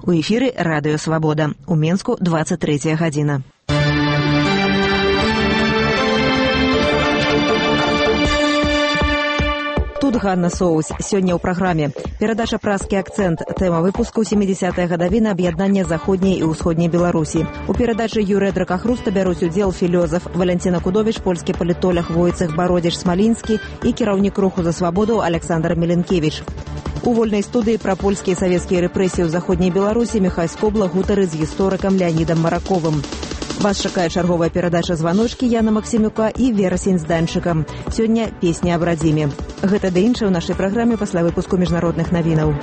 У эфіры радыё «Свабода». У Менску 23 гадзіна. Тут Ганна Соус. Сёння ў праграме. Перадача «Празкі акцэнт». Тэма выпуску 70-я гадавіна аб'яднання заходняй і ўсходняй Беларусі. У перадачы Юрыя Дракахруста бяруць удзел філёзаф Валянціна Кудовіч, польскі палітолог Войцэх Бародзіч-Смалінскі і кіраўнік руху за свабоду Александр Міленкевіч. У вольнай студыі пра польскія і савецкія рэпрэсіі ў заходняй Беларусі Міхай Скобла гутары з гісторыкам Леанідам Мараковым. Вас чакае чарговая перадача «Званочкі» Яна Максімюка і Вера Сінь-Зданчыка. Сёння песня аб радзіме. Гэта ды іншае ў нашай праграме пасля выпуску міжнародных навінаў.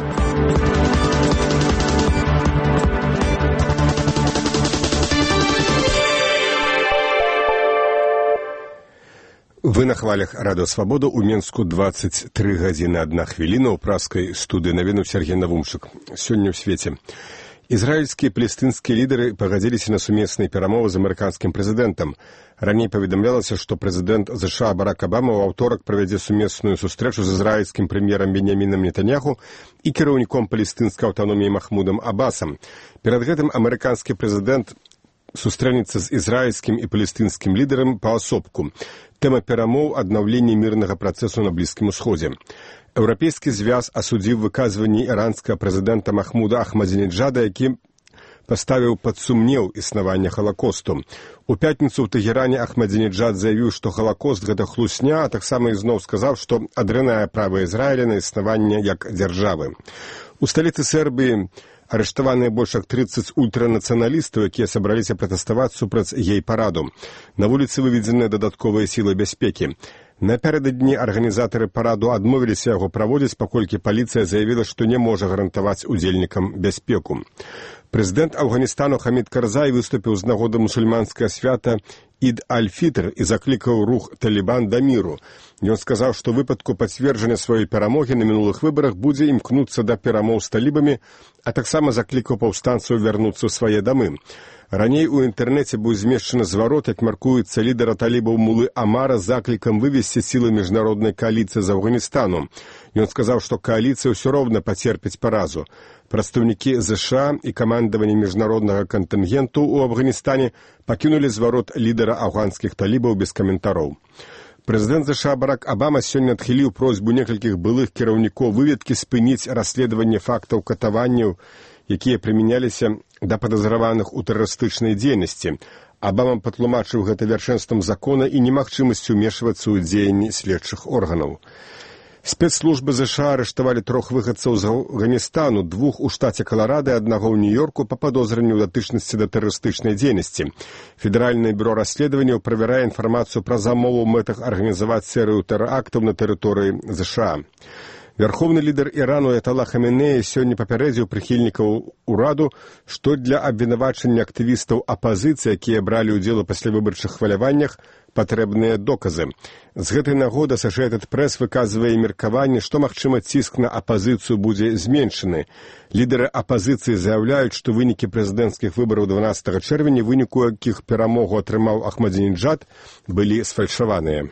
Вы на хвалях радыё «Свабода». У Менску 23 гадзіны 1 хвіліна. У празкай студыі навінаў Сергей Навумчык. Сёння ў свеце. Израильские и палестинские лидеры погодились на сумесные перамовы з амерыканскім прэзідэнтам. Раней паведамлялася, што прэзідэнт США Барак Абама ў аўторак правядзе сумесную сустрэчу з ізраільскім прэм'ерам Беньямінам Нетаньяху і кіраўніком палестынскай аўтаноміі Махмудам Аббасам. Перад гэтым амерыканскі прэзідэнт сустрэнецца з ізраільскім і палестынскім лідарам паасобку. Тэма перамоў – аднаўленне мірнага працэсу на Блізкім Усходзе. Еўрапейскі звяз асудзіў выказванні іранскага прэзідэнта Махмуда Ахмадзінеджада, які паставіў пад сумнеў існавання Халакосту. У пятніцу ў Тэгеране Ахмадзінеджад заявіў, што Халакост – гэта хлусня, а таксама ізноў сказаў, што адрынае права Ізраіля на існаванне як дзяржавы. У сталіцы Сербіі арыштаваныя больш як 30 ультранацыяналістаў, якія сабраліся пратэставаць супраць гей-параду. На вуліцы выведзеныя дадатковыя сілы бяспекі. Напярэдадні арганізатары параду адмовіліся яго праводзіць, паколькі паліцыя заявіла, што не можа гарантаваць удзельнікам бяспеку. Прэзідэнт Афганістану Хамід Карзай выступіў з нагоды мусульманскага свята Ід-аль-Фітр і заклікаў рух «Талібан» да міру. Ён сказаў, што ў выпадку пацверджання сваёй перамогі на мінулых выбарах будзе імкнуцца да перамоў з талібамі, а таксама заклікаў паўстанцаў вярнуцца ў свае дамы. Раней у інтэрнэце быў змешчаны зварот, як маркуецца лідара талібаў Мулы Амара з заклікам вывесці сілы міжнароднай кааліцыі з Афганістану. Ён сказаў, што кааліцыя ўсё роўна пацерпіць паразу. Прадстаўнікі ЗША і камандаванне міжнароднага кантынгенту ў Афганістане пакінулі зварот лідара афганскіх талібаў без каментароў. Прэзідэнт ЗША Барак Абама сёння адхіліў просьбу некалькіх былых кіраўнікоў выведкі спыніць расследаванне фактаў катаванняў, якія прымяняліся да падазраваных у тэрарыстычнай дзейнасці. Абама патлумачыў гэта вяршэнствам закона і немагчымасцю ўмешвацца ў дзеянні следчых органаў. Спецслужбы ЗША арыштавалі 3 выхадцаў з Афганістану, 2 у штаце Каларада і 1 ў Нью-Йорку па падозранню ў датычнасці да тэрарыстычнай дзейнасці. Федэральнае бюро расследаванняў правярае інфармацыю пра замову ў мэтах арганізаваць серыю тэрактаў на тэрыторыі ЗША. Вярхоўны лідар Ірану Аяталла Хаменеі сёння папярэдзіў прыхільнікаў ураду, што для абвінавачання актывістаў апазіцыі, якія бралі ўдзел у паслявыбарчых хваляваннях, патрэбныя доказы. З гэтай нагоды Associated Press выказвае меркаванне, што, магчыма, ціск на апазіцыю будзе зменшаны. Лідары апазіцыі заяўляюць, што вынікі прэзідэнцкіх выбараў 12 чэрвеня, выніку якіх перамогу атрымаў Ахмадзінеджад, былі сфальшаваныя.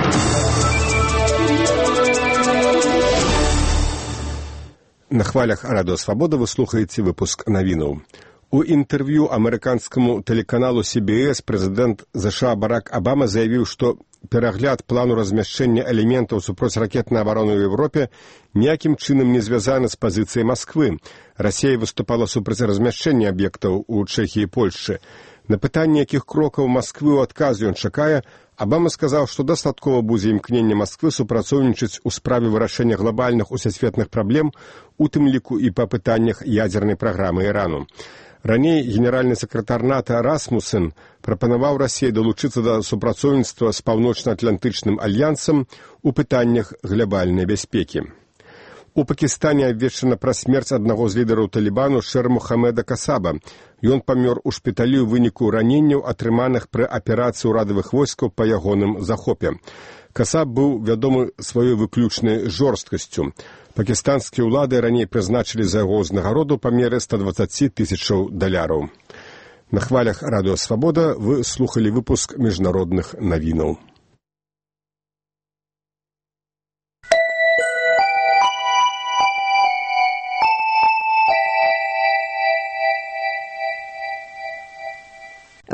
На хвалях радыё «Свабода» вы слухаеце выпуск навінаў. У інтэрв'ю амерыканскаму тэлеканалу CBS прэзідэнт ЗША Барак Абама заявіў, што перагляд плану размяшчэння элементаў супроцьракетнай абароны ў Европе ніякім чынам не звязаны з пазіцыяй Масквы. Расія выступала супраць размяшчэння аб'ектаў у Чэхіі і Польшчы. На пытанне, якіх крокаў Масквы ў адказе ён чакае, Абама сказаў, што дастаткова будзе імкненне Масквы супрацоўнічаць у справе вырашэння глобальных усесветных праблем, у тым ліку і па пытаннях ядзернай праграмы Ірану. Раней генеральны сакратар НАТО Расмуссен прапанаваў Расіі далучыцца да супрацоўніцтва з паўночна-атлантычным альянсам у пытаннях глобальнай бяспекі. У Пакістане абвешчана пра смерць аднаго з лідараў Талібану Шэр Мухаммеда Касаба. Ён памёр у шпіталі ў выніку раненняў, атрыманых пры аперацыі ўрадавых войскаў па ягоным захопе. Касаб быў вядомы сваёй выключнай жорсткасцю. Пакістанскія ўлады раней прызначылі за яго ўзнагароду па меры $120,000. На хвалях радыё «Свабода» вы слухалі выпуск міжнародных навінаў.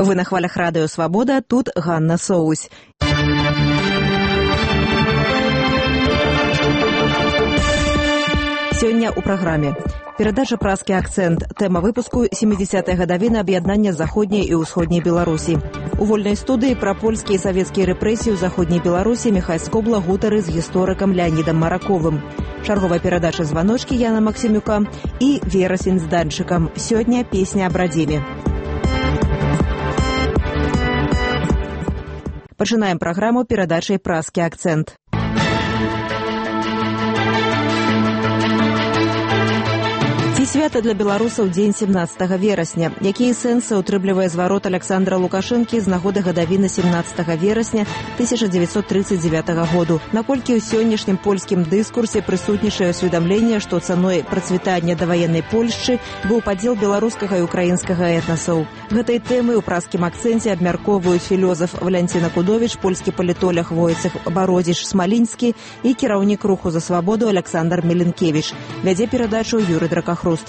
Вы на хвалях радыё «Свабода», тут Ганна Соусь. Сёння ў праграме. Перадача «Празкі акцэнт». Тэма выпуску 70-я гадавіна аб'яднання заходняй і ўсходняй Беларусі. У вольнай студыі пра польскія і савецкія рэпрэсіі ў заходняй Беларусі Міхай Скобла гутары з гісторыкам Леанідам Мараковым. Чарговая перадача «Званочкі» Яна Максімюка і «Верасень з данчыкам». Сёння песня аб радзіме. Пачынаем праграму перадачай «Празкі акцэнт». Свята для беларусаў дзень 17 верасня. Якія сэнсы ўтрымлівае зварот Александра Лукашэнкі з нагоды гадавіны 17 верасня 1939 году? Наколькі ў сённяшнім польскім дыскурсе прысутнічае ўсведамленне, што цаной працвітання даваеннай Польшчы быў падзел беларускага і украінскага этнасаў? Гэтай тэмы ў празкім акцэнце абмяркоўваюць філёзаф Валянціна Кудовіч, польскі палітолог Войцех Бародзіш-Смалінскі і кіраўнік руху за свабоду Александр Меленкевіч. Вядзе перадачу Юрый Дракахруст.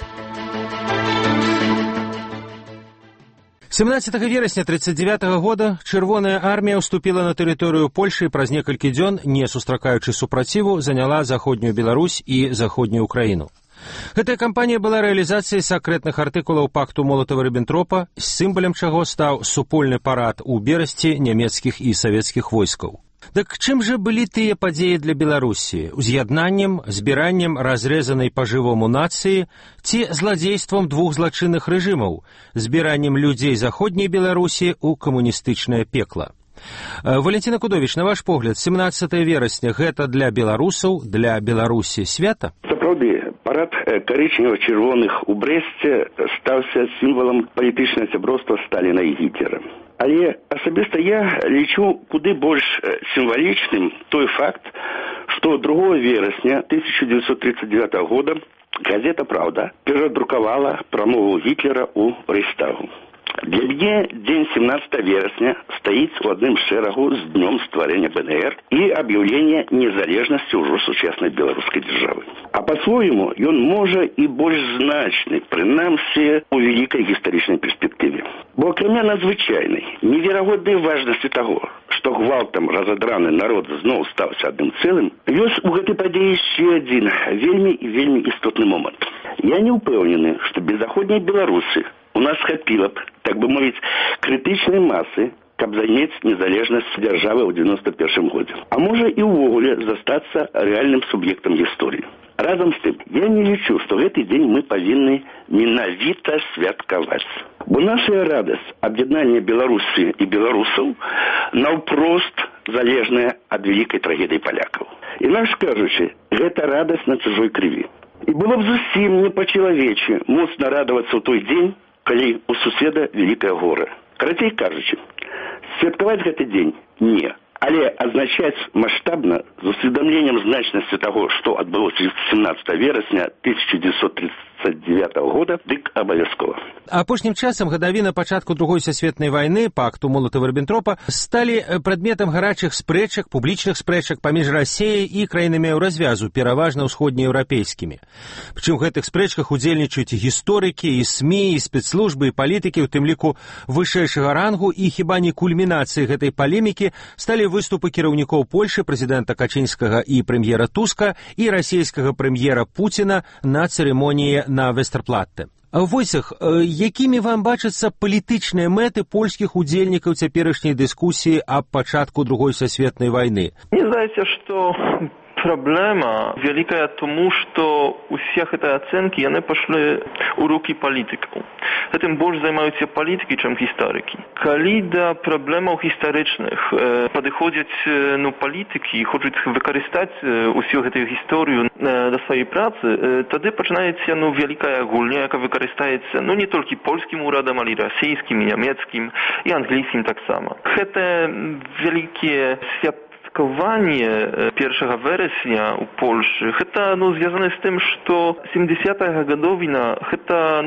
17 верасня 1939 года Чырвоная армія ўступіла на тэрыторыю Польшы і праз некалькі дзён, не сустракаючы супраціву, заняла заходнюю Беларусь і заходнюю Украіну. Гэтая кампанія была рэалізацыяй сакрэтных артыкулаў пакту Молатава-Ріббентропа, сімвалем чаго стаў супольны парад у Берасці нямецкіх і савецкіх войскаў. Так чым жа былі тыя падзеі для Беларусі? Уз'яднаннем, збіраннем разрэзанай па-жывому нацыі ці зладзействам двух злачынных рэжымаў, збіраннем людзей заходняй Беларусі ў камуністычнае пекла? Валянціна Кудовіч, на ваш погляд, 17 верасня гэта для беларусаў, для Беларусі свята? Сапраўды, парад карычнева-чырвоных у Брэсце стаўся сімвалам палітычнага сяброўства Сталіна і Гітлера. Але асабіста я лічу куды больш сімвалічным той факт, што 2 верасня 1939 года газета «Правда» перадрукавала прамову Гітлера ў Рэйхстагу. Для мяне дзень 17 верасня стаіць у адным шэрагу з днём стварэння БНР і аб'яўлення незалежнасці ўжо сучаснай беларускай дзяржавы. А па-свойму ён можа і больш значны, прынамсі у вялікай гістарычнай перспектыве. Бо акрамя надзвычайнай, неверагоднай важнасці таго, што гвалтам разадраны народ зноў стаўся адным цэлым, ёсць у гэтай падзеі яшчэ адзін вельмі і вельмі істотны момант. Я не ўпэўнены, што без заходняй Беларусы у нас хапіла б, так бы мовіць, крытычнай масы, каб займець незалежнасць дзяржавы ў 91 годзе. А можа і ўвогуле застацца рэальным суб'ектам гісторыі. Разам з тым, я не лічу, што гэты дзень мы павінны менавіта святкаваць. Бо наша радасць аб'яднання Беларусі і беларусаў наўпрост залежная ад вялікай трагедыі палякаў. Інакш кажучы, гэта радасць на чужой крыві. І было б зусім не па-чалавечы моцна радавацца ў той дзень, калі у суседа вялікае гора. Карацей кажучы, святкаваць гэты дзень не, але азначаць маштабна з усведамленнем значнасці таго, што адбылося 17 верасня 1939 года, дык абавязкова. Апошнім часам гадавіна пачатку Другой сусветнай вайны, пакту Молатава-Ріббентропа, сталі прадметам гарачых спрэчак, публічных спрэчак паміж Расіяй і краінамі развязу, пераважна ўсходнееўрапейскімі. Прычым у гэтых спрэчках удзельнічаюць і гісторыкі, і СМІ, і спецслужбы, і палітыкі, у тым ліку вышэйшага рангу, і хіба не кульмінацыяй гэтай палемікі сталі выступы кіраўнікоў Польшы, прэзідэнта Качынскага і прэм'ера Туска, і расійскага прэм'ера Пуціна на цырымоніі на Вестерплатте. Войцех, якімі вам бачацца палітычныя мэты польскіх удзельнікаў цяперашняй дыскусіі аб пачатку Другой сусветнай вайны? Мне здаецца, што проблема великая тому, что у всех этой оценки они пошли у руки политиков. Этим больше занимаются политики, чем историки. Когда проблема историчных подходят политики и хотят використать усю эту историю до своей працы, тогда начинается великая гульня, яка використається не тільки польським урядом, але й російським, і німецьким, і англійським так само. Це велике святкування 1 вересня у Польщі, це зв'язане з тим, що 70-та годовина, це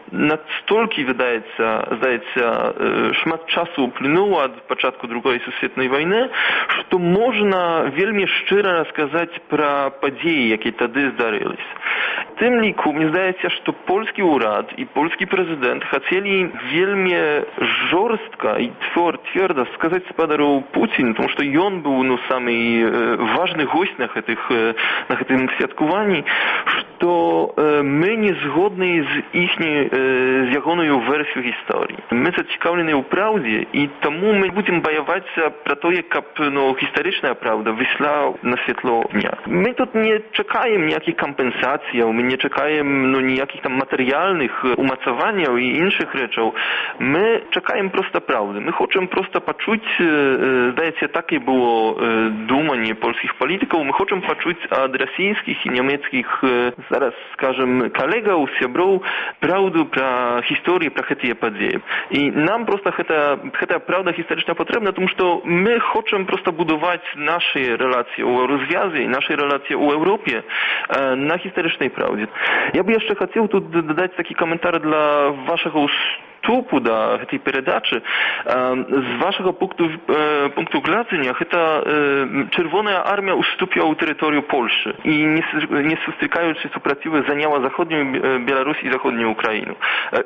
настолькі, здаецца, шмат часу ўплынула ад пачатку другой сусветнай вайны, што можна вельмі шчыра расказаць пра падзеі, якія тады здарыліся. Тым ліку, мне здаецца, што польскі ўрад і польскі прэзідэнт хацелі вельмі жорстка і цвёрда сказаць спадару Пуціну, тому што ён быў самы важны госць на гэтым святкаванні, што мы не згодны з ягонаю версію гісторыі. Мы зацікаўлены ў праўдзе, і таму мы будзем баявацца пра тое, каб гістарычная праўда выйшла на святло дня. Мы тут не чакаем ніякіх кампенсацыяў, мы не чакаем ніякіх там матэрыяльных умацаванняў і іншых рэчаў. Мы чакаем проста праўды. Мы хочам проста пачуць, здаецца, так і было думанне польскіх палітыкаў, мы хочам пачуць ад расійскіх і нямецкіх, зараз скажем, калегаў, сяброў праўду пра гісторыю, пра гэтыя падзеі. І нам проста гэтая праўда гістарычна патрэбна, тому што мы хочам проста будаваць нашы рэлацыі ў развязе і нашы рэлацыі ў Еўропе на гістарычнай праўдзе. Я б яшчэ хацеў тут дадаць такі каментар для вашага уступу да гэтай перадачы. З вашага пункту гледжання гэта Чырвоная армія уступіла ў тэрыторыю Польшы і не сустракаючы супрацівы заняла заходнюю Беларусь і заходнюю Украіну.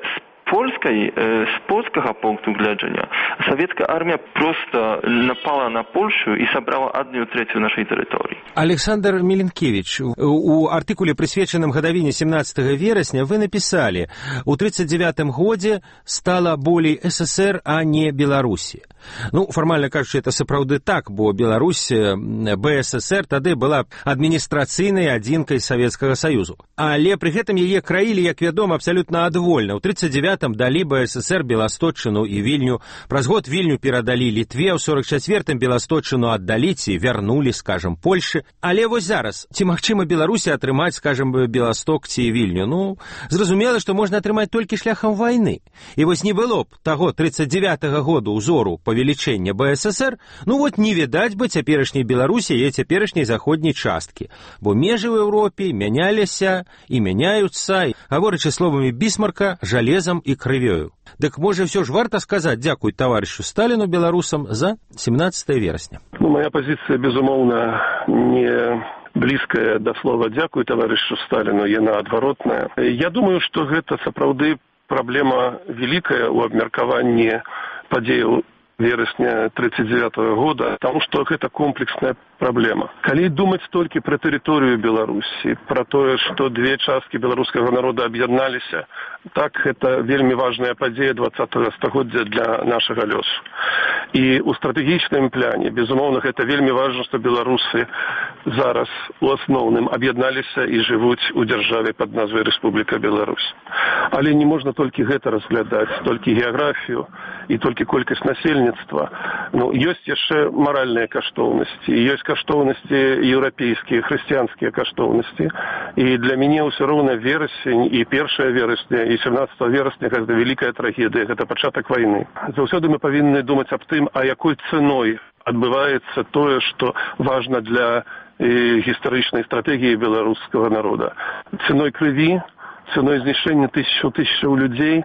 З польскага пункту гледжання савецкая армія проста напала на Польшу і сабрала 1/3 нашай тэрыторыі. Александр Міленкевич, у артыкуле, прысвечаным гадавіне 17 верасня, вы напісалі: у 39-м годзе стала болей СССР, а не Беларусі. Фармальна кажучы, это сапраўды так, бо Беларусь, БССР тады была адміністрацыйнай адзінкай Савецкага Саюзу. Але пры гэтым яе краілі, як вядома, абсалютна адвольна. У 39-м далі БССР Беласточчыну і Вільню, праз год Вільню перадалі Літве, у 44-м Беласточчыну аддалі ці вярнулі, скажам, Польшы. Але вось зараз, ці магчыма Беларусі атрымаць, скажам, Беласток ці Вільню? Зразумела, што можна атрымаць толькі шляхам вайны. І вось не было б таго 39-го году ўзору павелічэння БССР, не відаць бы цяперашняй Беларусі і цяперашняй заходняй часткі. Бо межы ў Еўропе мяняліся і мяняюцца, гаворачы словамі Бісмарка, жалезам і крывёю. Дык, можа, ўсё ж варта сказаць дзякуй таварышу Сталіну беларусам за 17 верасня. Моя пазіцыя, безумоўна, не блізкая да слова «дзякуй таварышу Сталіну», яна адваротная. Я думаю, што гэта сапраўды праблема вялікая ў абмеркаванні падзеяў верасня 39-го года, потому что это комплексная проблема. Калі думаць толькі пра тэрыторыю Беларусі, пра тое, што две часткі беларускага народа аб'ядналіся, так, это вельмі важная падзея 20-го стагоддзя для нашага лёсу. І ў стратэгічным пляне, безумоўна, гэта вельмі важна, што беларусы зараз у асноўным аб'ядналіся і жывуць у дзяржаве пад назвай Рэспубліка Беларусь. Але не можна толькі гэта разглядаць, толькі геаграфію і толькі колькасць насельніцтва. Ёсць яшчэ маральныя каштоўнасці, ёсць каштоўнасці еўрапейскія, хрысціянскія каштоўнасці. І для мяне ўсё роўна верасень і 1 верасня і 17 верасня гэта вялікая трагедыя, гэта пачатак вайны. Заўсёды мы павінны думаць аб тым, а якой цэной адбываецца тое, што важна для гістарычнай стратэгіі беларускага народа. Цэной крыві, цэной знішчэння тысячаў людзей,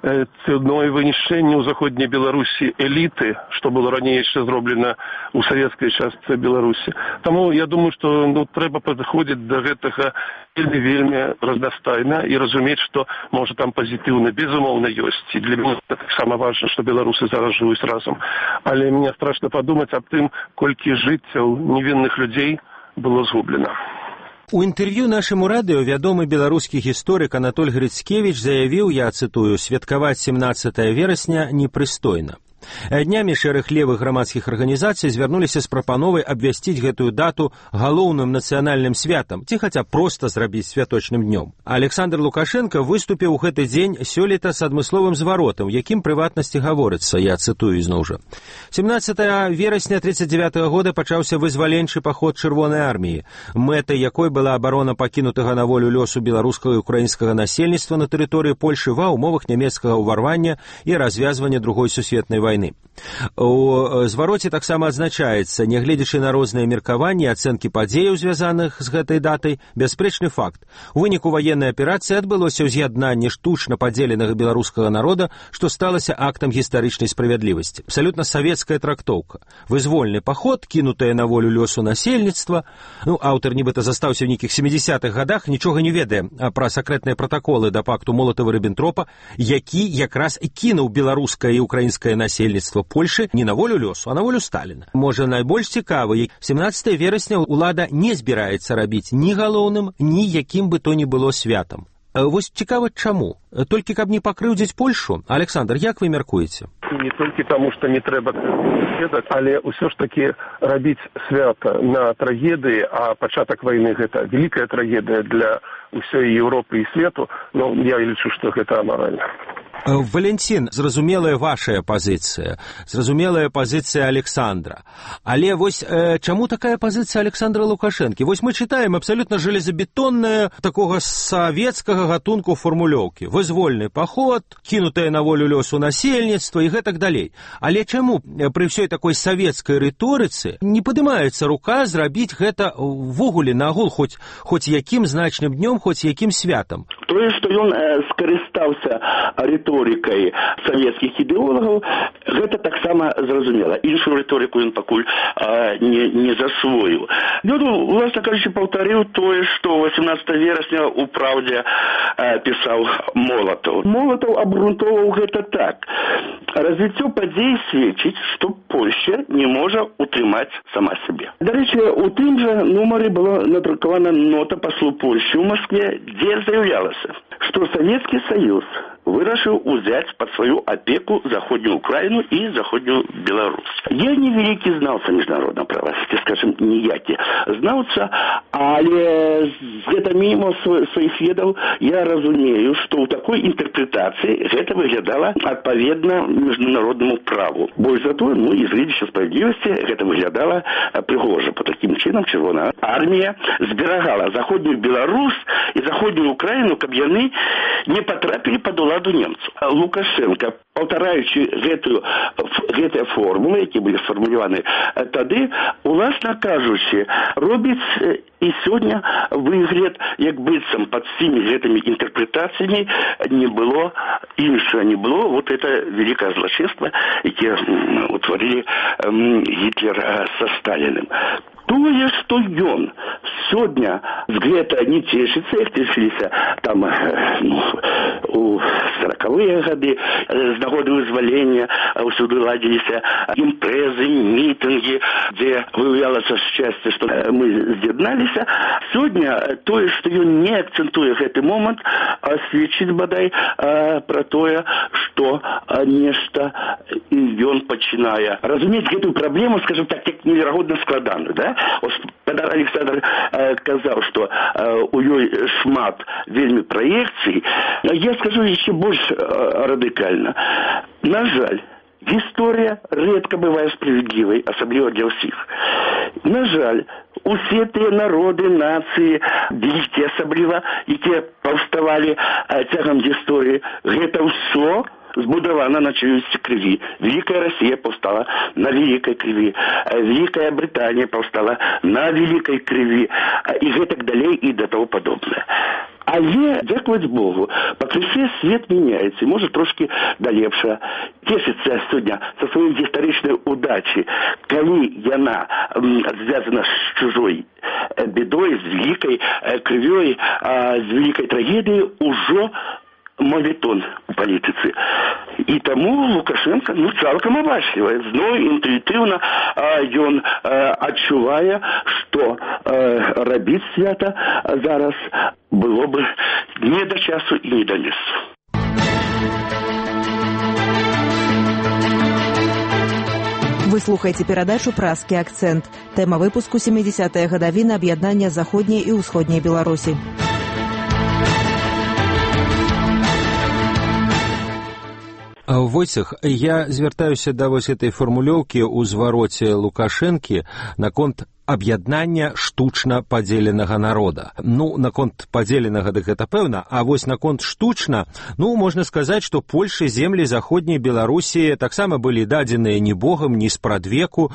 цэной вынішчэння ў заходняй Беларусі эліты, што было раней яшчэ зроблена ў савецкай частцы Беларусі. Таму я думаю, што трэба падыходзіць да гэтага вельмі разнастайна і разумець, што можа там пазітыўна, безумоўна, ёсць. І для мяне таксама важна, што беларусы зараз жывуць разам. Але мне страшна падумаць аб тым, колькі жыццяў невінных людзей было згублена. У інтэрв'ю нашаму радыё вядомы беларускі гісторык Анатоль Грыцкевіч заявіў, я цытую, святкаваць 17 верасня непрыстойна. Днямі шэраг левых грамадскіх арганізацый звярнуліся з прапановай абвясціць гэтую дату галоўным нацыянальным святам, ці хаця проста зрабіць святочным днём. Александр Лукашенко выступіў у гэты дзень сёлета з адмысловым зваротам, якім прыватнасці гаворыцца, я цытую ізноў жа. 17 верасня 39 года пачаўся вызваленчы паход Чырвонай арміі, мэтай якой была абарона пакінутага на волю лёсу беларускага і украінскага насельніцтва на тэрыторыі Польшы ва ўмовах нямецкага ўварвання і развязвання другой сусветнай вайны. вайны. У звароце таксама адзначаецца, нягледзячы на розныя меркаванні, ацэнкі падзеяў, звязаных з гэтай датай, бясспрэчны факт. У выніку ваеннай аперацыі адбылося ўз'яднанне штучна падзеленага беларускага народа, што сталася актам гістарычнай справядлівасці. Абсалютна савецкая трактоўка. Вызвольны паход, кінутая на волю лёсу насельніцтва. Аўтар нібыта застаўся ў нейкіх 70-х гадах, нічога не ведае пра сакрэтныя пратаколы да пакту Молатава-Ріббентропа, які якраз кінуў беларускае і украінскае насельніцтва Польшы не на волю лёсу, а на волю Сталіна. Можа, найбольш цікавы, 17 верасня ўлада не збіраецца рабіць ні галоўным, ні якім бы то ні было святам. Вось цікава, чаму? Толькі каб не пакрыўдзіць Польшу? Александр, як вы мяркуеце? Не толькі таму, што не трэба ведаць, але ўсё ж такі рабіць свята на трагедыі, а пачатак вайны гэта вялікая трагедыя для ўсёй Еўропы і свету, я лічу, што гэта амаральна. Валентин, зразумелая вашая пазіцыя, зразумелая пазіцыя Александра. Але вось чаму такая пазіцыя Александра Лукашэнкі? Вось мы чытаем абсалютна железабетонная такога савецкага гатунку фармулёўкі. Вызвольны паход, кінутая на волю лёсу насельніцтва і гэтак далей. Але чаму пры ўсёй такой савецкай рыторыцы не падымаецца рука зрабіць гэта ввогуле нагул хоць якім значным днём, хоць якім святам? Тое, што ён скарыстаўся рыторыкай савецкіх ідэолагаў, гэта таксама зразумела. Іншую рыторыку ён пакуль не засвоіў. Ён, власна кажучы, паўтарыў тое, што 18 верасня у «Праўдзе» пісаў Молатаў. Молатаў абгрунтоўваў гэта так. Развіццё падзей сведчыць, што Польшча не можа утрымаць сама сябе. Дарэчы, у тым жа нумары была надрукавана нота паслу Польшчы ў Маскве, дзе заявлялася, што Савецкі Саюз вырашыў узяць пад сваю апеку заходнюю Украіну і заходнюю Беларусь. Я не вялікі знаўца міжнароднага права, скажем, ніякі знаўца, але з гэта мінімум сваіх ведаў я разумею, што ў такой інтэрпрэтацыі гэта выглядала адпаведна міжнароднаму праву. Больш за тое, і з гледзячы справядлівасці гэта выглядала прыгожа. По такім чынам Чырвоная армія зберагала заходнюю Беларусь і заходнюю Украіну, каб яны не патрапілі пад уладу немцаў. Лукашенко, паўтараючы гэтыя формулы, які былі сфармуляваны тады, уласна кажучы, робіць і сёння выгляд, як быццам пад всімі гэтымі інтэрпрэтацыямі не было іншага, не было вот это великое злачынства, якое утварылі Гітлер са Сталіным. Тое, што ён сёння з гэта не цешыцца, як цешыліся там у 40-е гады, з нагоды вызвалення ўсюды ладзіліся імпрэзы, мітынгі, дзе выяўлялася шчасце, што мы з'ядналіся. Сёння тое, што ён не акцэнтуе гэты момант, сведчыць бадай пра тое, што нешта ён пачынае разумець гэтую праблему, скажем так, як неверагодна складаную, да? Когда Александр казаў, што у ёй шмат вельмі праекцый, я скажу яшчэ больш радыкальна. На жаль, гісторыя рэдка бывае справядлівай, асабліва для ўсіх. На жаль, усе тыя народы, нацыі, вялікія асабліва, якія паўставалі цягам гісторыі, гэта ўсё збудавана на чыюсьці крыві. Великая Россия паўстала на великой крыві, Великая Британия паўстала на великой крыві, і гэтак далей і да того падобнае. Але, дзякаваць Богу, пакрысе свет мяняецца, і можа трошки да лепшага. Цешыцца сёння са сваёй гістарычнай удачы, калі яна звязана з чужой бедой, з великой крывёй, з великой трагедыяй, ужо мавітон у палітыцы. І таму Лукашенко цалкам абачліва, зноў інтуітыўна ён адчувае, што рабіць свята зараз было бы не да часу і не да месцу. Вы слухаеце перадачу «Празкі акцэнт». Тэма выпуску 70-я гадавіна аб'яднання заходняй і ўсходняй Беларусі. Войцех, я звяртаюся да вось этой фармулёўкі ў звароце Лукашэнкі наконт аб'яднання штучна падзеленага народа. Наконт падзеленага дык гэта пэўна, а вось наконт штучна, можна сказаць, што Польшы землі заходняй Беларусі таксама былі дадзеныя ні богам, ні спрадвеку.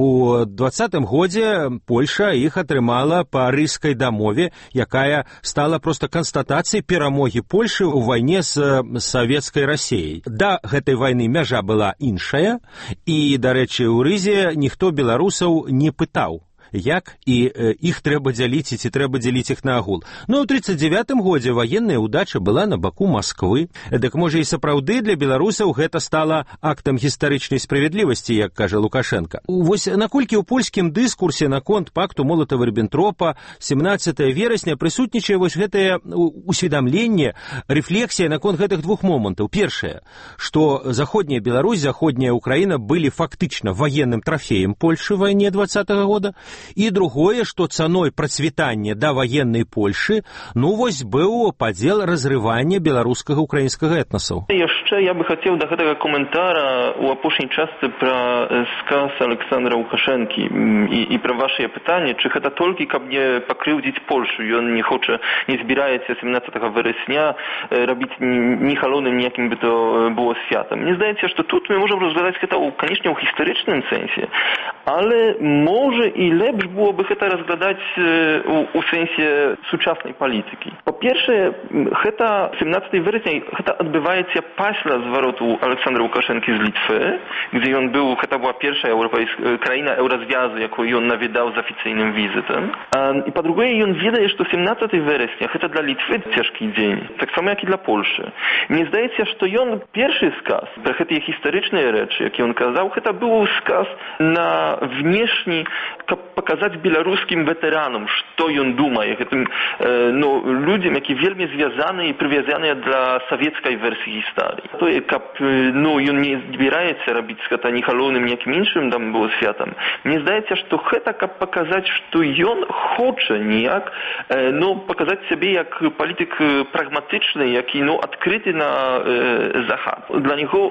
У 20-м годзе Польша іх атрымала па рыйскай дамове, якая стала проста канстатацыяй перамогі Польшы ў вайне з савецкай Расіяй. Да гэтай вайны мяжа была іншая, і, дарэчы, у Рызе ніхто беларусаў не пытаў, як і іх трэба дзяліць, ці трэба дзяліць іх на агул. У 39-м годзе ваенная ўдача была на баку Масквы. Дык, можа, і сапраўды для беларусаў гэта стала актам гістарычнай справядлівасці, як кажа Лукашенко. Вось наколькі ў польскім дыскурсе наконт пакту Молатава-Ріббентропа 17 верасня прысутнічае вось гэтае усведамленне, рэфлексія наконт гэтых двух момантаў. Першае, што заходняя Беларусь, заходняя Украіна былі фактычна военным трафеем Польшы ў вайне 20-го года. І другое, што цаной працвітання да ваеннай Польшы, вось быў падзел разрывання беларускага украінскага этнасаў. Яшчэ я бы хацеў да гэтага каментара ў апошняй частцы пра сказ Александра Лукашэнкі і пра вашае пытанне, чы гэта толькі, каб не пакрыўдзіць Польшу. Ён не хоча, не збіраецца 17 верасня рабіць ні халоўным ніякім бы то было святам. Мне здаецца, што тут мы можам разглядаць гэта, канечне, ў гістарычным сэнсе, але можа і лепш byłoby гэта разглядаць у сэнсе сучаснай палітыкі. Па-першае, гэта 17 верасня гэта адбываецца пасля звароту Александра Лукашэнкі з Літвы, дзе ён быў, гэта была першая краіна еўразвязу, якую ён наведаў з афіцыйным візітам. І па-другое, ён ведае, што 17 верасня гэта для Літвы цяжкі дзень, таксама як і для Польшы. Мне здаецца, што ён першы сказ пра гэтыя гістарычныя рэчы, які ён казаў, гэта быў сказ на внешні, каб паказаць беларускім ветэранам, што ён думае, гэтым людзям, які вельмі звязаныя і прывязаныя для савецкай версіі гісторыі. Тое, каб ён не збіраецца рабіць гэта ні халоўным, ніякім іншым там было святам. Мне здаецца, што гэта каб паказаць, што ён хоча ніяк паказаць сябе як палітык прагматычны, які адкрыты на захад. Для него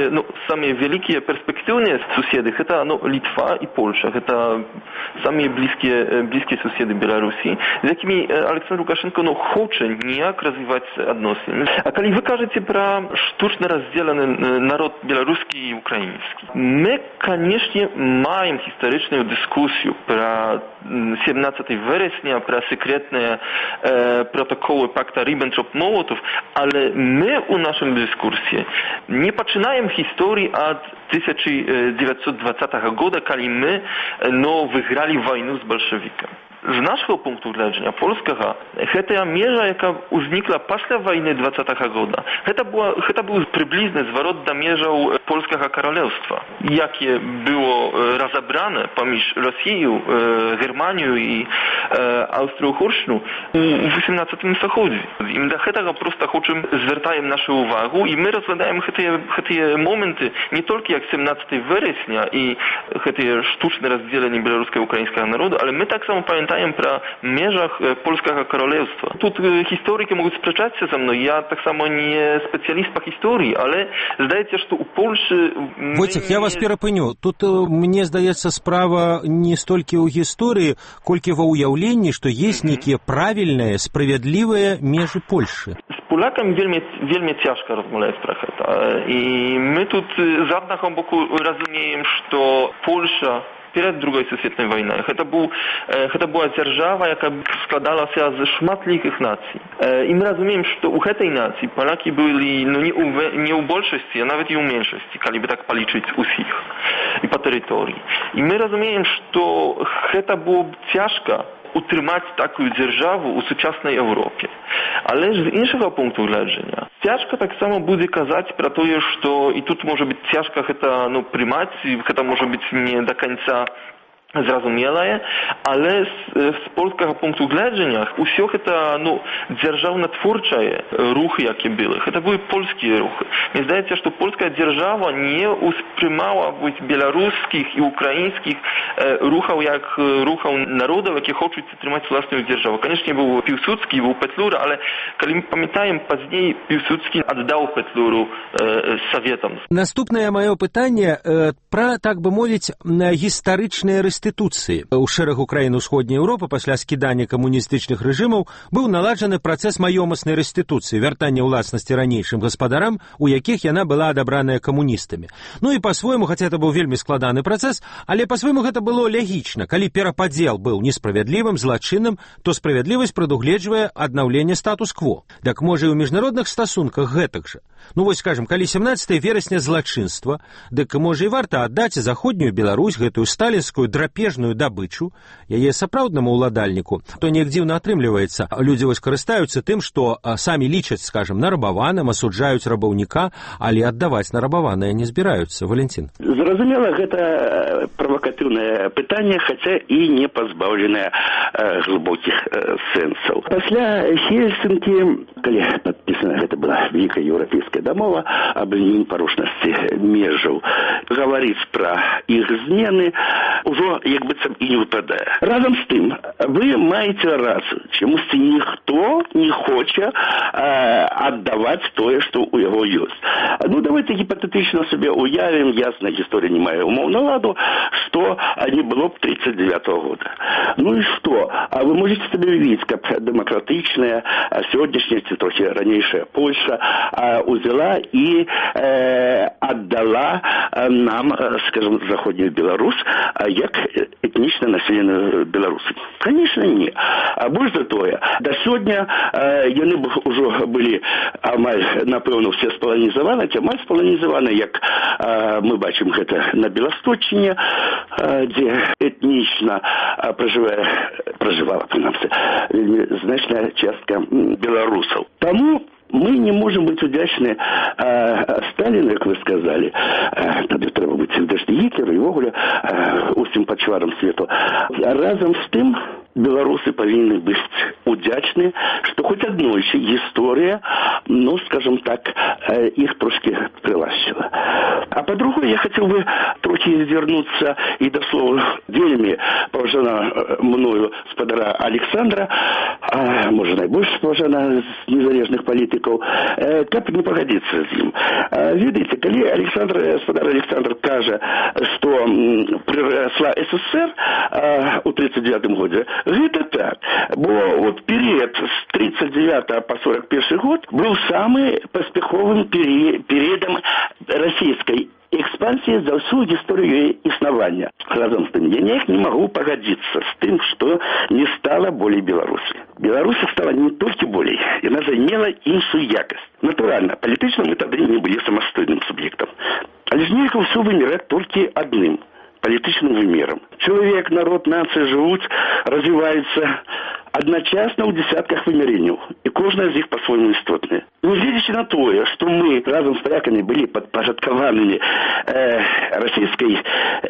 самыя вялікія перспектыўныя суседы гэта Літва і Польша. Гэта самыя блізкія суседы Беларусі, з якімі Александр Лукашенко хоча ніяк развіваць адносіны. А калі вы кажаце пра штучна раздзелены народ беларускі і украінскі, мы, канешне, маем гістарычную дыскусію пра 17 верасня, пра секретныя протоколы пакта Ріббентроп-Молотов, але мы у нашым дыскурсе не пачынаем гісторыі ад 1920 года, калі мы выйгралі вайну з бальшавікамі. З нашого пункту гледжання польського, гэта межа, яка узнікла пасля вайны 20-го года. Гэта быў прыблізны зварот да межаў польскага каралеўства, яке было разабране паміж Расію, Германію і Аўстрыю-Хоршну у 18-м стагоддзі. І да гэтага проста звяртаем нашу увагу, і мы разглядаем гэтыя моменты не толькі як 17 верасня і гэтыя штучныя раздзеленні беларускага і украінскага народу, але мы таксама памятаем пра межах польскага каралеўства. Тут гісторыкі могуць спрачацца за мной. Я таксама не спецыяліст па гісторыі, але здаецца, што ў Польшы... Войцех, я вас перапыню. Тут, мне здаецца, справа не столькі ў гісторыі, колькі ва ўяўленні, што ёсць нейкія правільныя, справядлівыя межы Польшы. З полякамі вельмі цяжка размаўляць пра гэта. І мы тут з аднаго боку разумеем, што Польша перед другой сусветнай вайной. Гэта была дзяржава, яка складалася з шматлікіх нацый. І мы разумеем, што ў гэтай нацыі палякі былі не ў большасці, а нават і ў меншасці, калі бы так палічыць усіх і па тэрыторыі. І мы разумеем, што гэта было б цяжка утрымаць такую дзяржаву ў сучаснай Еўропе. Але ж з іншага пункту гледжання цяжка таксама будзе казаць пра тое, што і тут можа быць цяжка гэта прымаць, гэта можа быць не да канца зразумелае, але з польскага пункту гледжання ўсё гэта дзяржаўна-творчае рухі, які былі. Гэта былі польскія рухі. Мне здаецца, што польская дзяржава не успрымала беларускіх і украінскіх рухаў як рухаў народаў, які хочуць атрымаць уласную дзяржаву. Канешне, быў Пілсудскі, быў Петлюра, але калі мы памятаем, пазней Пілсудскі аддаў Петлюру саветам. Наступнае маё пытанне пра, так бы мовіць, гістарычныя рысы рэстытуцыі. У шэрагу краін усходняй Еўропы пасля скідання камуністычных рэжымаў быў наладжаны працэс маёмаснай рэстытуцыі, вяртання ўласнасці ранейшым гаспадарам, у якіх яна была адабраная камуністамі. Ну і па-свойму, хаця это быў вельмі складаны працэс, але па-свойму гэта было лягічна. Калі перападзел быў несправядлівым, злачынным, то справядлівасць прадугледжвае аднаўленне статус-кво. Так можа і ў міжнародных стасунках гэтак жа. Ну вось, скажем, калі 17 верасня злачынства, дык можа і варта аддаць заходнюю Беларусь, гэтую сталінскую драпежную дабычу, яе сапраўднаму ўладальніку, то неяк дзіўна атрымліваецца. Людзі вось карыстаюцца тым, што самі лічаць, скажем, нарабаваным, асуджаюць рабаўніка, але аддаваць нарабаванае не збіраюцца. Валентин. Зразумела, гэта правакатыўнае пытанне, хаця і не пазбаўленае глыбокіх сэнсаў. Пасля Хельсінкі, калі падпісана гэта была вялікая еўрапейская дамова аб непарушнасці межаў, гаварыць пра іх змены ўжо як быццам і не выпадае. Разам з тым, вы маеце рацыю, чамусьці ніхто не хоча аддаваць тое, што ў яго ёсць. Ну, давайте гіпатэтычна сабе уявім, ясна, гісторыя не мае умоўна ладу, што не было б 39-го года. Ну і што? А вы можете сабе увидеть, каб дэмакратычная, сённяшняя, ці трохі ранейшая Польша узяла і аддала нам, скажем, заходнюю Беларусь, як этнічна населеную беларусы? Конечно, не. А больш за тое, да сёння яны б ужо былі амаль, напэўна, все спаланізаваны, ці амаль спаланізаваны, як мы бачым гэта на Беласточчыне, дзе этнічна проживала, прынамсі, значная частка беларусаў. Таму мы не можем быть удячны Сталіну, як вы сказали. Тады трэба быць Гітлеру і вогуле усім пачварам свету. Разам з тым, беларусы павінны быць удзячны, што хоць аднойчы гісторыя, ну, скажем так, іх трошки прылашчыла. А па-другое, я хацеў бы трохі звярнуцца і да слова вельмі паважана мною спадара Александра, можа найбольш паважана з незалежных палітыкаў, каб не пагадзіцца з ім. Ведаеце, калі спадар Александр кажа, што прырасла СССР у 39-м годзе, гэта так, бо вот период с 39 по 41 год был самым паспяховым периодом российской экспансии за всю историю існавання. Разом з тым, я ніяк не могу погодиться с тем, что не стало болей Беларуси. Беларусь стала не только болей, она заняла іншую якость. Натурально, политично мы тогда не были самостойным субъектом. Але ж нельга все вымирать только одним політичним виміром. Чоловік, народ, нація живуть, розвиваються одночасно у десятках вымяренняў, и кожная из них по-своему істотная. Негледзячы на тое, что мы разом с поляками были подпорядкованными Российской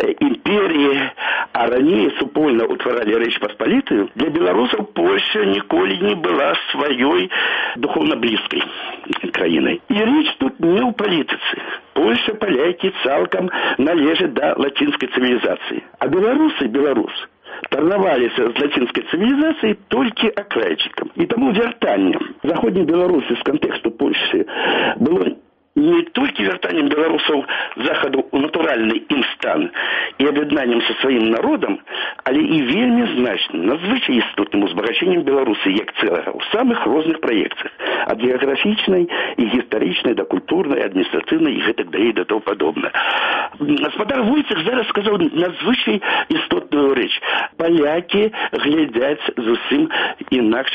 империи, а ранее супольно утварали Рэч Паспалітую, для белорусов Польша николи не была своей духовно близкой краиной. И речь тут не у политицы. Польша, поляки цалкам належат до латинской цивилизации. А белорус тарнаваліся з лацінскай цывілізацыі толькі акрайчыкам. І таму вяртаннем заходняй Беларусі з кантэксту Польшчы было не только вертанием белорусов Заходу у натуральный им стан и объединением со своим народом, але и вельми значным, надзвычай істотным узбагачением Беларуси як целого в самых розных проекциях, от географичной и историчной до культурной, административной и так далее и до того подобное. Господар Войцех зараз сказал надзвычай істотную речь. Поляки глядят зусім інакш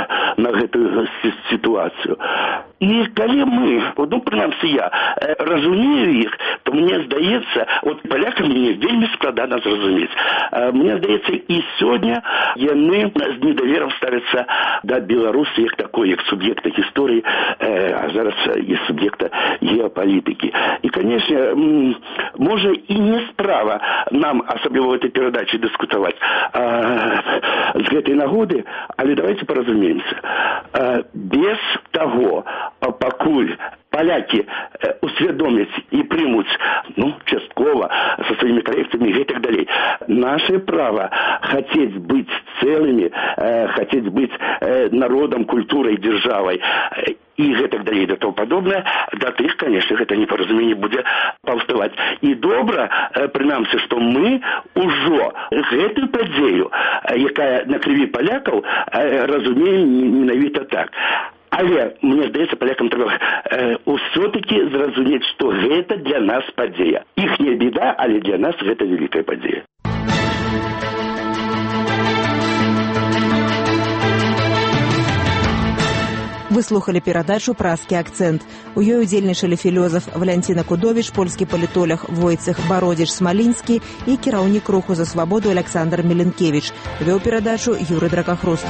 на эту ситуацию. И когда мы, ну, принаймні я, разумею їх, то мені здається, от полякам мені вельми складно зрозуміти. Мені здається, і сьогодні вони з недовіром ставляться до Білорусі як такої, як суб'єкта історії, а зараз і суб'єкта геополітики. І, звісно, може і не справа нам, особливо в цій передачі, дискутувати з цієї нагоди, але давайте порозуміємося. Без того, покуль поляки усведомят и примут, ну, частково, со своими коррекциями и так далее. Наше право хотеть быть целыми, хотеть быть народом, культурой, державой і гэтак далей да того падобнае, да тых, конечно, гэта непаразуменне будзе паўставаць. І добра, прынамсі, што мы ўжо гэтую падзею, якая на крыві палякаў, разумеем менавіта так. Але, мне здаецца, палякам трэба ўсё-такі зразумець, што гэта для нас падзея. Іхняя біда, але для нас гэта вялікая падзея. Вы слухали перадачу «Празкі акцэнт». У ёй удзельнічалі філёзаф Валянціна Кудовіч, польскі палітолог Войцех Бародзіч-Смалінскі і кіраўнік руху за свабоду Александр Меленкевіч. Вёў перадачу Юрый Дракахруст.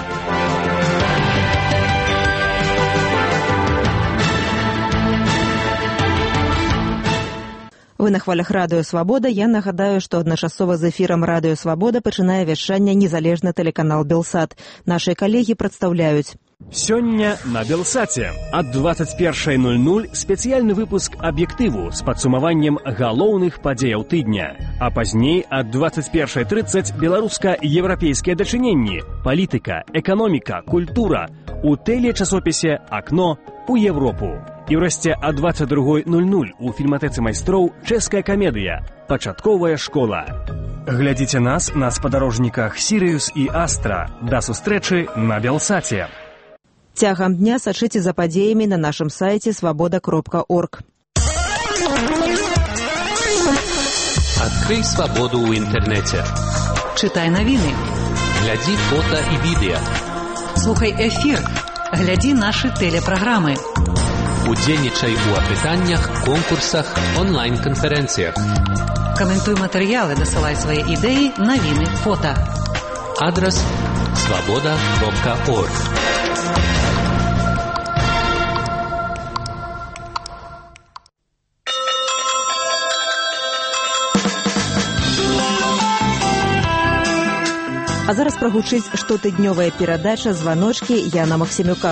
Вы на хвалях Радыё Свабода. Я нагадаю, што адначасова з эфірам Радыё Свабода пачынае вяшчанне незалежны тэлеканал Белсат. Нашыя калегі прадстаўляюць. Сёння на Белсаце ад 21:00 спецыяльны выпуск аб'ектыву з падсумаваннем галоўных падзеяў тыдня. А пазней ад 21:30 беларуска-еўрапейскія дачыненні, палітыка, эканоміка, культура у тэлечасопісе «Акно» у Европу. І ўрэшце ад 22:00 у фільматэцы майстроў чэшская камедыя «Пачатковая школа». Глядзіце нас на спадарожніках «Сірыус» і «Астра». Да сустрэчы на Белсаце. Цягам дня сачыце за падзеямі на нашым сайце свабода.орг. Адкрый свабоду ў інтэрнэце. Чытай навіны. Глядзі фота і відэа. Слухай эфір. Глядзі нашы тэлепраграмы. Удзельнічай у апытаннях, конкурсах, онлайн-канферэнцыях. Каментуй матэрыялы, дасылай свае ідэі, навіны, фота. Адрас свабода.орг. А зараз прагучыць штотыднёвая перадача «Званочкі» Яна Максімюка.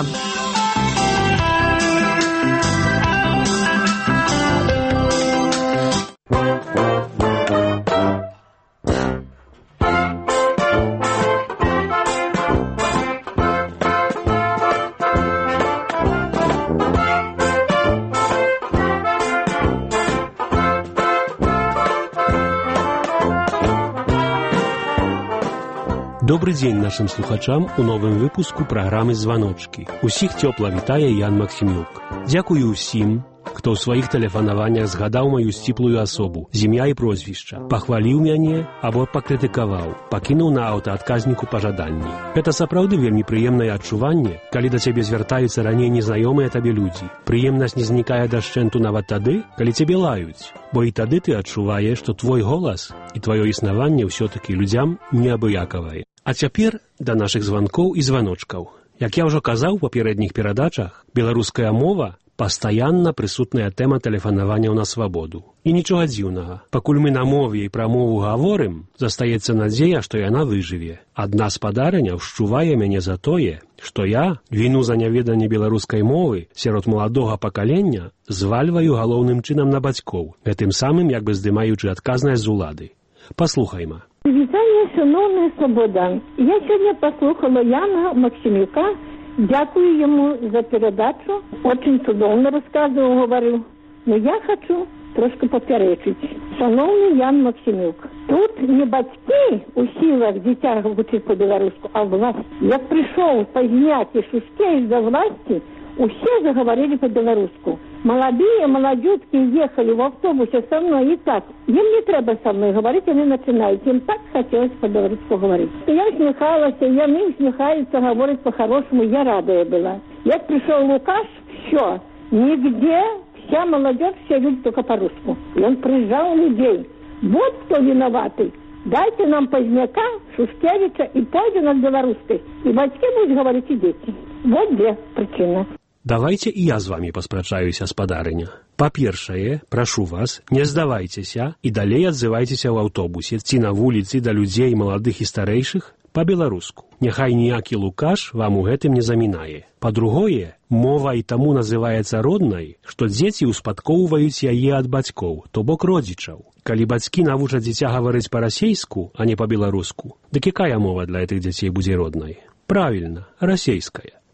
Добры дзень нашым слухачам у новым выпуску праграмы «Званочкі». Усіх цёпла вітае Ян Максімюк. Дзякую ўсім, хто ў сваіх тэлефанаваннях згадаў маю сціплую асобу, з імя і прозвішча, пахваліў мяне або пакрытыкаваў, пакінуў на аўтаадказніку пажаданні. Гэта сапраўды вельмі прыемнае адчуванне, калі да цябе звяртаюцца раней незнаёмыя табе людзі. Прыемнасць не знікае дашчэнту нават тады, калі цябе лаюць, бо і тады ты адчуваеш, што твой голас і тваё існаванне ўсё-такі людзям неабыякавае. А цяпер да нашых званкоў і званочкаў. Як я ўжо казаў у папярэдніх перадачах, беларуская мова пастаянна прысутная тэма тэлефанаванняў на свабоду. І нічога дзіўнага. Пакуль мы на мове і пра мову гаворым, застаецца надзея, што яна выжыве. Адна спадарыня ўшчувае мяне за тое, што я віну за няведанне беларускай мовы сярод маладога пакалення звальваю галоўным чынам на бацькоў, гэтым самым як бы здымаючы адказнасць з улады. Паслухайма. Вітання, шановний Свобода. Я сьогодні послухала Яна Максимюка. Дякую ему за передачу. Очень чудовно рассказывал, говорил. Но я хочу трошки поперечить. Шановний Ян Максимюк, тут не батьки у силах дитя вчить по-белорусски, а власть. Я пришел познять шушке из-за власти, все заговорили по-белорусски. Молодые молодютки ехали в автобусе со мной и так. Им не треба со мной говорить, они начинают. Им так хотелось по-белорусски говорить. Я усмехалась, и они усмехаются, говорят по-хорошему. Я радая была. Як пришел Лукаш, все. Нигде вся молодежь, все люди только по-русски. И он прижал людей. Вот кто виноватый. Дайте нам Поздняка, Шушкевича и пойдем на белорусской. И батьки будут говорить, и дети. Вот где причина. Давайте і я з вами паспрачаюся, спадарыня. Па-першае, прашу вас, не здавайцеся і далей адзывайцеся ў аўтобусе ці на вуліцы да людзей маладых і старэйшых па-беларуску. Няхай ніякі Лукаш вам у гэтым не замінае. Па-другое, мова і таму называецца роднай, што дзеці ўспадкоўваюць яе ад бацькоў, то бок родзічаў. Калі бацькі навучаць дзіця гаварыць па-расейску, а не па-беларуску, дык якая мова для гэтых дзяцей будзе роднай? Правільна, расейская.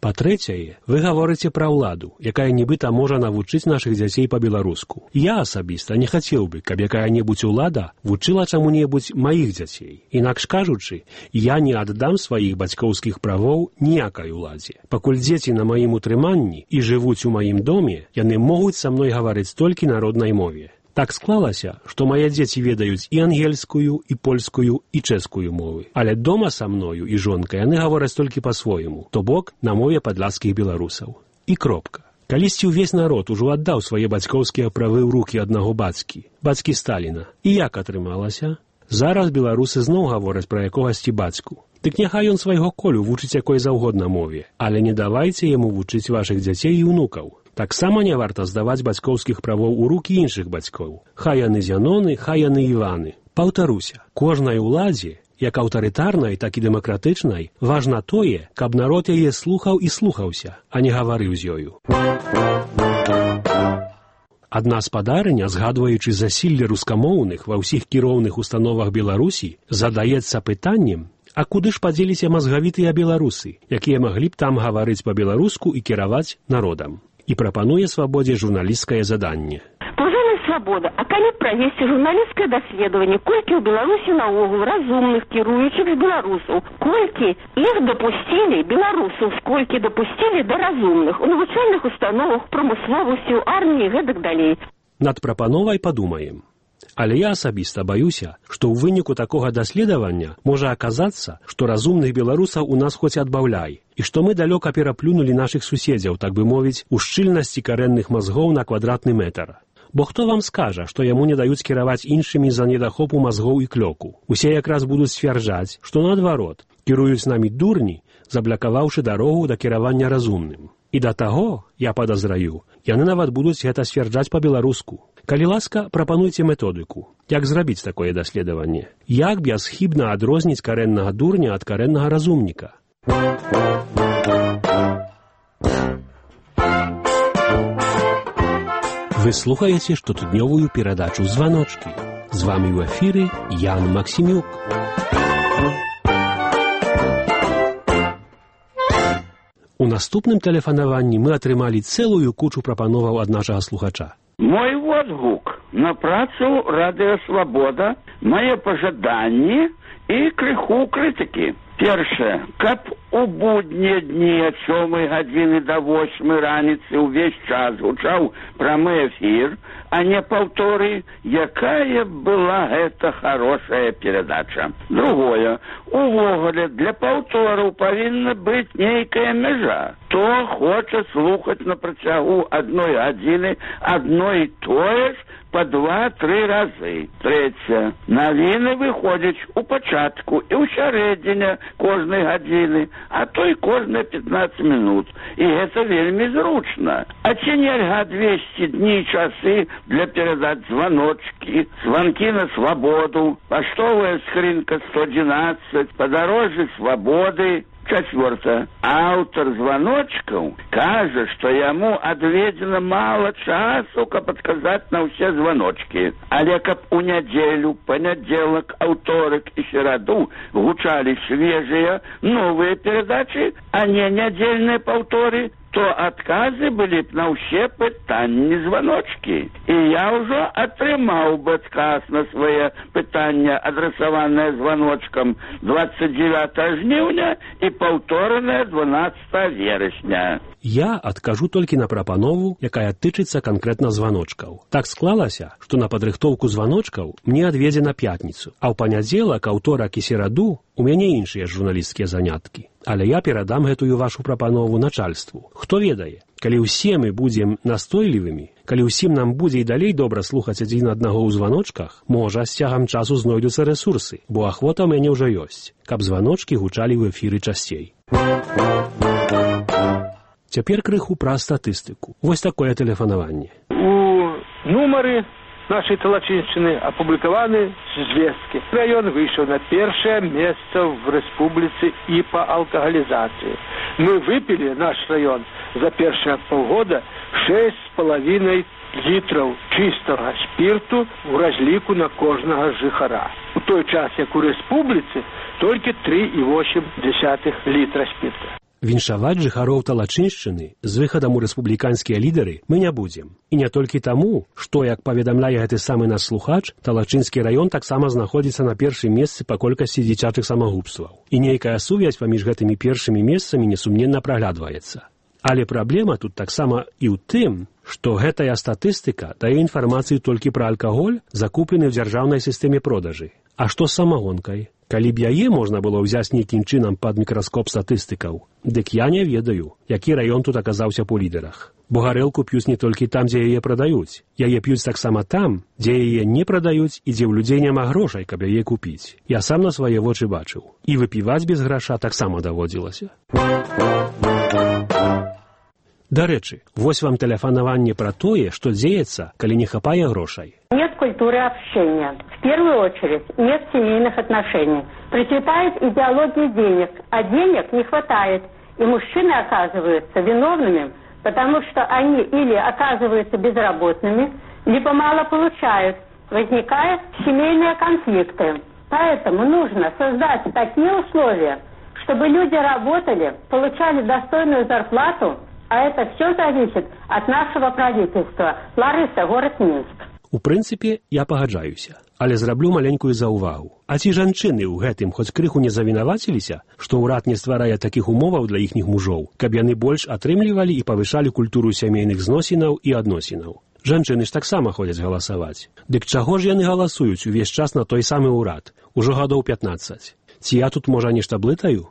Па-трэцяе, вы гаворыце пра ўладу, якая нібыта можа навучыць нашых дзяцей па-беларуску. Я асабіста не хацеў бы, каб якая-небудзь улада вучыла чаму-небудзь маіх дзяцей. Інакш кажучы, я не аддам сваіх бацькоўскіх правоў ніякай уладзе. Пакуль дзеці на маім утрыманні і жывуць у маім доме, яны могуць са мной гаварыць толькі на роднай мове. Так склалася, што мае дзеці ведаюць і ангельскую, і польскую, і чэшскую мовы. Але дома са мною і жонкай яны гавораць толькі па-свойму, то бок на мове падляшскіх беларусаў. І кропка. Калісьці ўвесь народ ужо аддаў свае бацькоўскія правы ў рукі аднаго бацькі Сталіна. І як атрымалася? Зараз беларусы зноў гавораць пра якогасьці бацьку. Дык няхай ён свайго колю вучыць якой заўгодна мове, але не давайце яму вучыць вашых дзяцей і ўнукаў. Таксама не варта здаваць бацькоўскіх правоў у рукі іншых бацькоў. Хай яны Зяноны, хай яны Іваны. Паўтаруся, кожнай уладзе, як аўтарытарнай, так і дэмакратычнай, важна тое, каб народ яе слухаў і слухаўся, а не гаварыў з ёю. Адна спадарыня, згадваючы засілле рускамоўных ва ўсіх кіроўных установах Беларусі, задаецца пытаннем, а куды ж падзеліся мазгавітыя беларусы, якія маглі б там гаварыць па-беларуску і кіраваць народам. І прапануе свабодзе журналісцкае заданне. Паважаная свабода, а калі правесці журналісцкае даследаванне, колькі ў Беларусі наогул разумных кіруючых беларусаў, колькі іх дапусцілі беларусаў, сколькі дапусцілі да разумных у навучальных установах, прамысловасці, у арміі, гэтак далей. Над прапановай падумаем. Але я асабіста баюся, што ў выніку такога даследавання можа аказацца, што разумных беларусаў у нас хоць адбаўляй, і што мы далёка пераплюнулі нашых суседзяў, так бы мовіць, у шчыльнасці карэнных мазгоў на квадратны метр. Бо хто вам скажа, што яму не даюць кіраваць іншымі з-за недахопу мазгоў і клёку? Усе якраз будуць сцвярджаць, што наадварот, кіруюць намі дурні, заблакаваўшы дарогу да кіравання разумным. І да таго, я падазраю, яны нават будуць гэта сцвярджаць па-беларуску. Калі ласка, прапануйце методыку. Як зрабіць такое даследаванне? Як бясхібна адрозніць карэннага дурня ад карэннага разумніка? Вы слухаеце штотыднёвую перадачу «Званочкі». З вамі ў эфіры Ян Максімюк. У наступным тэлефанаванні мы атрымалі цэлую кучу прапановаў ад нашага слухача. Мой водгук на працу Радыё Свабода, мае пажаданні і крыху крытыкі. Першае, каб у буднія дні ад 7 гадзіны да 8 раніцы ўвесь час гучаў прамы эфір, а не паўторы, якая была гэта хорошая перадача. Другое, увогуле для паўтораў павінна быць нейкая мяжа. Хто хоча слухаць на працягу 1 гадзіны адно і тое ж па 2-3 разы. Трэцяе, навіны выходзяць у пачатку і ў сярэдзіне кожнай гадзіны, а то і кожныя 15 минут. І гэта вельмі зручна. А ці нельга 200 дні часы для перадач званочкі, званкі на свабоду, паштовая скрынка 111, падарожжы свабоды. Чацвёртае. Аўтар званочкаў кажа, што яму адведзена мала часу, каб адказаць на ўсе званочкі. Але каб у нядзелю, панядзелак, аўторак і сераду гучалі свежыя, новыя перадачы, а не нядзельныя паўторы, то адказы былі б на ўсе пытанні званочкі. І я ўжо атрымаў бы адказ на свае пытання, адрасаванае званочкам 29 жніўня і паўторанае 12 верасня. Я адкажу толькі на прапанову, якая тычыцца канкрэтна званочкаў. Так склалася, што на падрыхтоўку званочкаў мне адведзена пятніцу, а ў панядзелак, аўторак і сераду у мяне іншыя журналісцкія заняткі. Але я перадам гэтую вашу прапанову начальству. Хто ведае, калі ўсе мы будзем настойлівымі, калі ўсім нам будзе і далей добра слухаць адзін аднаго ў званочках, можа, з цягам часу знойдуцца рэсурсы, бо ахвота ў мяне ўжо ёсць, каб званочкі гучалі ў эфіры часцей. Цяпер крыху пра статыстыку. Вось такое тэлефанаванне. У нумары нашей Талачинщины опубликованы звестки. Район вышел на первое место в республике и по алкоголизации. Мы выпили, наш район, за первые полгода 6,5 литров чистого спирту в разлику на кожного жихара. У той час, як у республиці, только 3,8 литра спирта. Віншаваць жыхароў Талачыншчыны з выхадам у рэспубліканскія лідары мы не будзем. І не толькі таму, што, як паведамляе гэты самы наш слухач, Талачынскі раён таксама знаходзіцца на першым месцы па колькасці дзіцячых самагубстваў. І нейкая сувязь паміж гэтымі першымі месцамі несумненна праглядваецца. Але праблема тут таксама і ў тым, што гэтая статыстыка дае інфармацыю толькі пра алкаголь, закуплены ў дзяржаўнай сістэме продажы. А што з самагонкай? Калі б яе можна было ўзяць нейкім чынам пад мікраскоп статыстыкаў, дык я не ведаю, які раён тут аказаўся па лідарах. Бо гарэлку п'юць не толькі там, дзе яе прадаюць. Яе п'юць таксама там, дзе яе не прадаюць і дзе ў людзей няма грошай, каб яе купіць. Я сам на свае вочы бачыў. І выпіваць без граша таксама даводзілася. Дарэчы, вось вам тэлефанаванне пра тое, што дзеецца, калі не хапае грошай. Нет культуры общения. В первую очередь, нет семейных отношений. Процветает идеология денег, а денег не хватает. И мужчины оказываются виновными, потому что они или оказываются безработными, либо мало получают. Возникают семейные конфликты. Поэтому нужно создать такие условия, чтобы люди работали, получали достойную зарплату, а это все зависит от нашего правительства. Ларыса, город Минск. У прынцыпе, я пагаджаюся, але зраблю маленькую заўвагу. А ці жанчыны ў гэтым хоць крыху не завінаваціліся, што ўрад не стварае такіх умоваў для іхніх мужоў, каб яны больш атрымлівалі і павышалі культуру сямейных зносінаў і адносінаў? Жанчыны ж таксама ходзяць галасаваць. Дык чаго ж яны галасуюць увесь час на той самы ўрад? Ужо гадоў 15. Ці я тут, можа, нешта блытаю?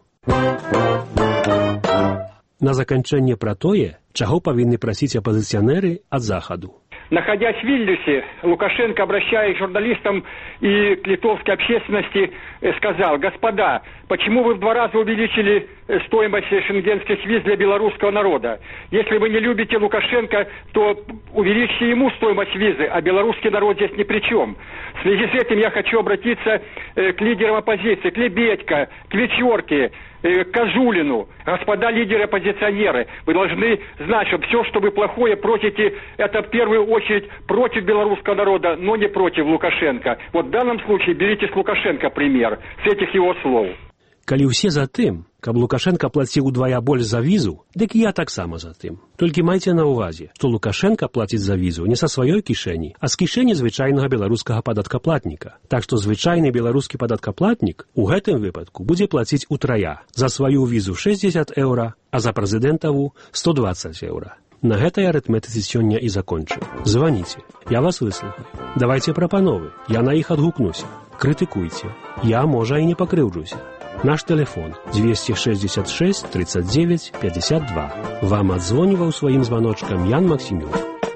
На заканчэнне пра тое, чаго павінны прасіць апазіцыянеры ад захаду. Находясь в Вильнюсе, Лукашенко, обращаясь к журналистам и к литовской общественности, сказал: господа, почему вы в 2 раза увеличили стоимость шенгенских виз для белорусского народа? Если вы не любите Лукашенко, то увеличьте ему стоимость визы, а белорусский народ здесь ни при чем. В связи с этим я хочу обратиться к лидерам оппозиции, к Лебедько, к Вечерке, к Кожулину. Господа лидеры-оппозиционеры, вы должны знать, что все, что вы плохое просите, это в первую очередь против белорусского народа, но не против Лукашенко. Вот в данном случае берите с Лукашенко пример, с этих его слов. Калі ўсе за тым, каб Лукашенко плаціў удвая больш за візу, дык я таксама за тым. Толькі майце на ўвазе, што Лукашенко плаціць за візу не са сваёй кішэні, а з кішэні звычайнага беларускага падаткаплатніка. Так што звычайны беларускі падаткаплатнік у гэтым выпадку будзе плаціць утрая. За сваю візу 60 еўра, а за прэзідэнтаву 120 еўра. На гэтай арытметыцы сёння і закончу. Званіце, я вас выслухаю. Давайце прапановы, я на іх адгукнуся. Крытыкуйце, я, можа, і не пакрыўджуся. Наш телефон 266 39 52. Вам адзвоніваў сваім званочкам Ян Максімюк.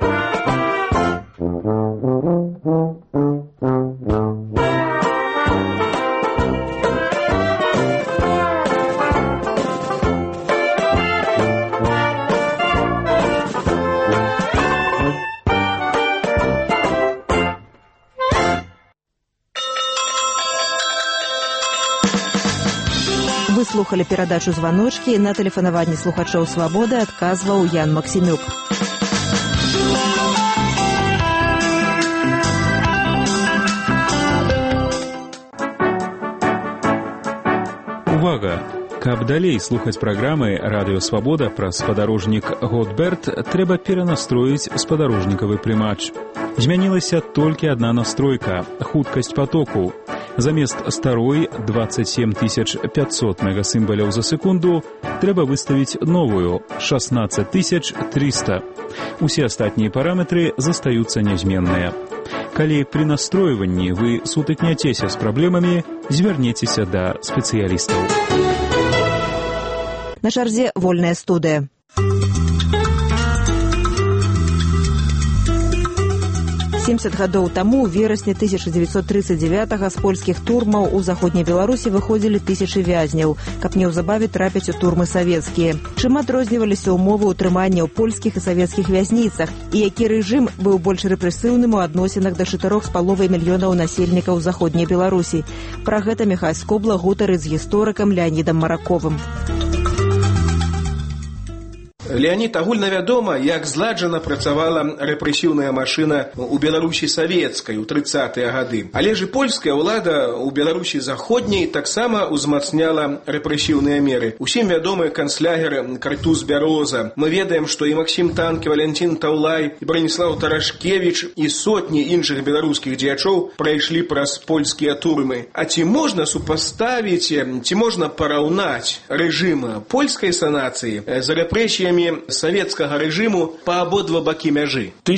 Вы слухали перадачу «Званочкі». На тэлефанаванні слухачоў «Свабоды» адказваў Ян Максімюк. Увага! Каб далей слухаць праграмы «Радыё Свабода» пра спадарожнік «Готберт», трэба перанастроіць спадарожнікавы прымач. Змянілася толькі адна настройка – хуткасць потоку. Замест старой 27 500 мегасімбаляў за секунду трэба выставіць новую 16 300. Усе астатнія параметры застаюцца нязменныя. Калі пры настройванні вы сутыкняцеся з праблемамі, звярніцеся да спецыялістаў. На чарзе вольная студыя. 70 гадоў таму, у верасні 1939-го, з польскіх турмаў у заходняй Беларусі выходзілі тысячы вязняў, каб неўзабаве трапіць у турмы савецкія. Чым адрозніваліся ўмовы ўтрымання ў польскіх і савецкіх вязніцах, і які рэжым быў больш рэпрэсіўным у адносінах да 4,5 мільёнаў насельнікаў заходняй Беларусі. Пра гэта Міхай Скобла гутарыць з гісторыкам Леанідам Мараковым. Леонид, агульна вядома, як зладжана працавала рэпрэсіўная машына ў Беларусі савецкай у 30-е гады. Але ж і польская ўлада ў Беларусі заходняй таксама ўзмацняла рэпрэсіўныя меры. Усім вядомы канцлягер Картуз Бяроза. Мы ведаем, што і Максім Танкі, Валентин Таўлай, і Браніслаў Тарашкевіч, і сотні іншых беларускіх дзеячоў прайшлі праз польскія турмы. А ці можна супаставіць, ці можна параўнаць рэжым польскай санацыі з рэпрэсіямі советского режиму по ободва бакі мяжы? В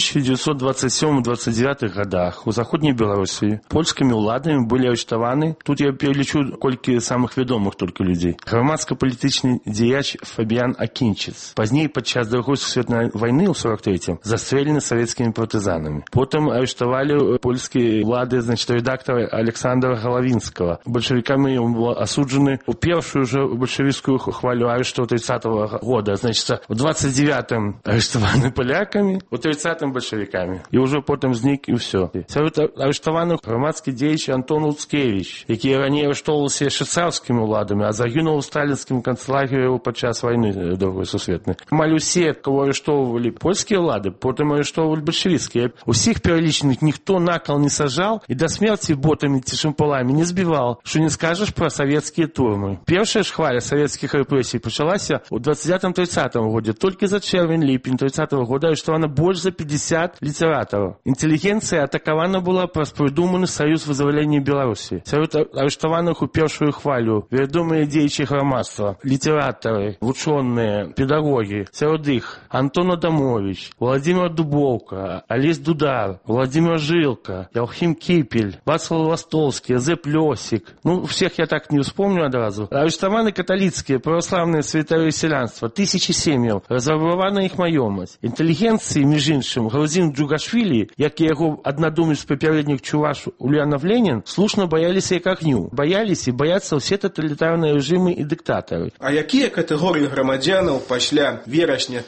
1927-29 годах у Заходней Беларусі польскімі ўладамі былі арыштаваны, тут я перелічу колькі самых вядомых только людей. Грамадска-палітычны дзеяч Фабіян Акінчыц. Пазней падчас Другой сусветнай вайны ў 43-м застрелены савецкімі партызанамі. Потым арыштавалі польскія ўлады, рэдактара Александра Галавінскага. Бальшавікамі ён быў асуджаны у першую же бальшавіцкую хвалю арышту 30-го года. В 29-м арыштаваны полякамі, у 30-м бальшавікамі. І ўжо потым знік і ўсё. Сярод арыштаваных грамадскі дзеяч Антон Луцкевіч, які раней арыштоўваўся яшчэ царскімі ўладамі, а загінуў у сталінскім канцлагеры падчас вайны Другой сусветнай. Амаль усе, кого арыштоўвалі польскія ўлады, потым арыштоўвалі бальшавіцкія. Усіх пералічаных ніхто на кол не сажаў і да смерці ботамі ці шампуламі не збіваў, што не скажаш пра савецкія турмы. Першая ж хваля савецкіх рэпрэсій пачалася ў 29-30 году. Только за чэрвень-ліпень 30-го года арыштавана больш за 50 літаратараў. Інтэлігенцыя атакавана была праз прыдуманы саюз вызвалення Беларусі. Сярод арыштаваных у першую хвалю вядомыя дзеячы грамадства, літаратары, вучоныя, педагогі. Сярод іх Антон Адамович, Владимир Дубоўка, Алесь Дудар, Владимир Жылка, Яўхім Кіпель, Вацлав Ластовскі, Зэп Лёсік. Всех я так не вспомню адразу. Арыштаваны каталіцкія, праваслаўныя святары сялянства, тысячи сем'яў, разрабавана іх маёмасць. Інтэлігенцыі, між іншым, Грузін Джугашвілі, як і яго аднадумец папярэднік чуваш Ульянов Ленін, слушна бояліся як агню. Бояліся і баяцца ўсе таталітарныя рэжымы і дыктатары. А якія катэгорыі грамадзянаў пасля верасня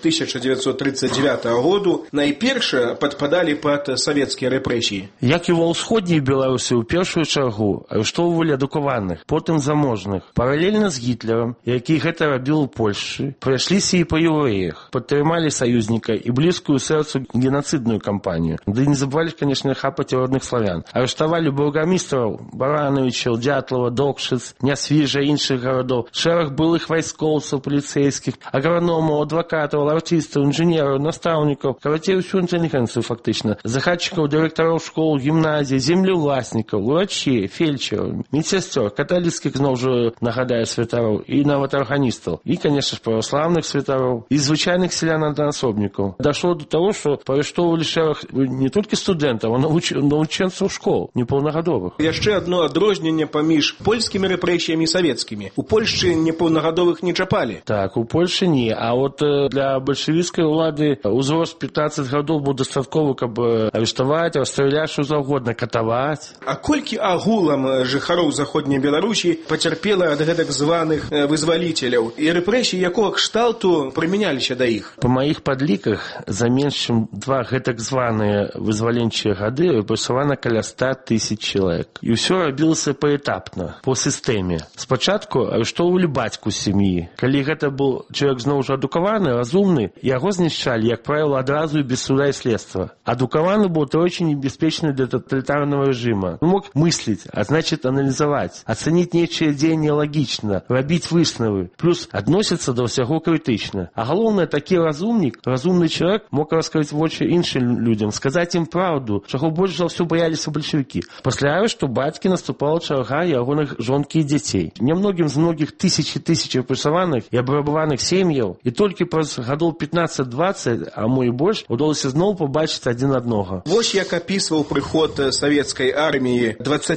1939 году найперш падпадалі пад савецкія рэпрэсіі? Як і ва ўсходняй Беларусі ў першую чаргу арыштоўвалі адукаваных, потым заможных. Паралельна з Гітлерам, які гэта рабіў у Польшчы, прайшліся і па евреях, падтрымалі саюзніка і блізкую сэрцу геноцидную кампанію. Ды не забывалі, конечно, хапаць родных славян. Арыштавалі бургамістраў Барановичаў, Дятлова, Докшыц, Нясвіжа, іншых гарадоў, шэраг былых вайскоўцаў, паліцэйскіх, аграномаў, адвакатаў, артыстаў, інжынераў, настаўнікаў, карацей, усю інтэлігенцыю фактычна, захадчыкаў, дырэктараў школ, гімназій, землеўласнікаў, урачей, фельчараў, медсясцёр, каталіцкіх, зноў жа, нагадаю, святароў і нават арганістаў. І, конечно ж, православных святароў і звычайных селян-аднаасобнікаў. Дошло до того, што арыштоўвалі шэраг не толькі студэнтаў, а навучэнцаў школ, непаўнагадовых. Яшчэ адно адрозненне паміж польскімі рэпрэсіямі і савецкімі. У Польшчы непаўнагадовых не чапалі. Так, у Польшчы не. А от для бальшавіцкай улады узрост 15 гадоў быў дастаткова, каб арыштаваць, расстраляць, што заўгодна, катаваць. А колькі агулам жыхароў Заходняй Беларусі пацярпела ад гэтак званых вызваліцеляў і рэпрэсій якога кшталту прымяняліся да іх? Па маіх падліках, за менш чым 2 гэтак званыя вызваленчыя гады рэпрэсавана каля 100 000 чалавек. І ўсё рабілася паэтапна, по сістэме. Спачатку арыштоўвалі бацьку сям'і. Калі гэта быў чалавек зноў жа адукаваны, разумны, яго знішчалі, як правіла, адразу і без суда і следства. Адукаваны быў тройчы небяспечны для таталітарнага рэжыма. Мог мысліць, а значит аналізаваць, ацаніць нечыя дзеянне лагічна, рабіць высновы, плюс адносіцца да ўсяго крытычна. А галоўнае, такі разумнік, разумны чалавек мог раскрыць вочы іншым людзям, сказаць ім праўду, чаго больш за ўсё баяліся бальшавікі. Пасля арышту бацькі наступала чарга ягоных жонкі і дзяцей. Немногім з многіх тысячі рэпрэсаваных і абрабаваных сем'яў, і толькі праз гадоў 15-20, а мо і больш, удалося зноў пабачыць адзін аднога. Вось як апісваў прыход савецкай арміі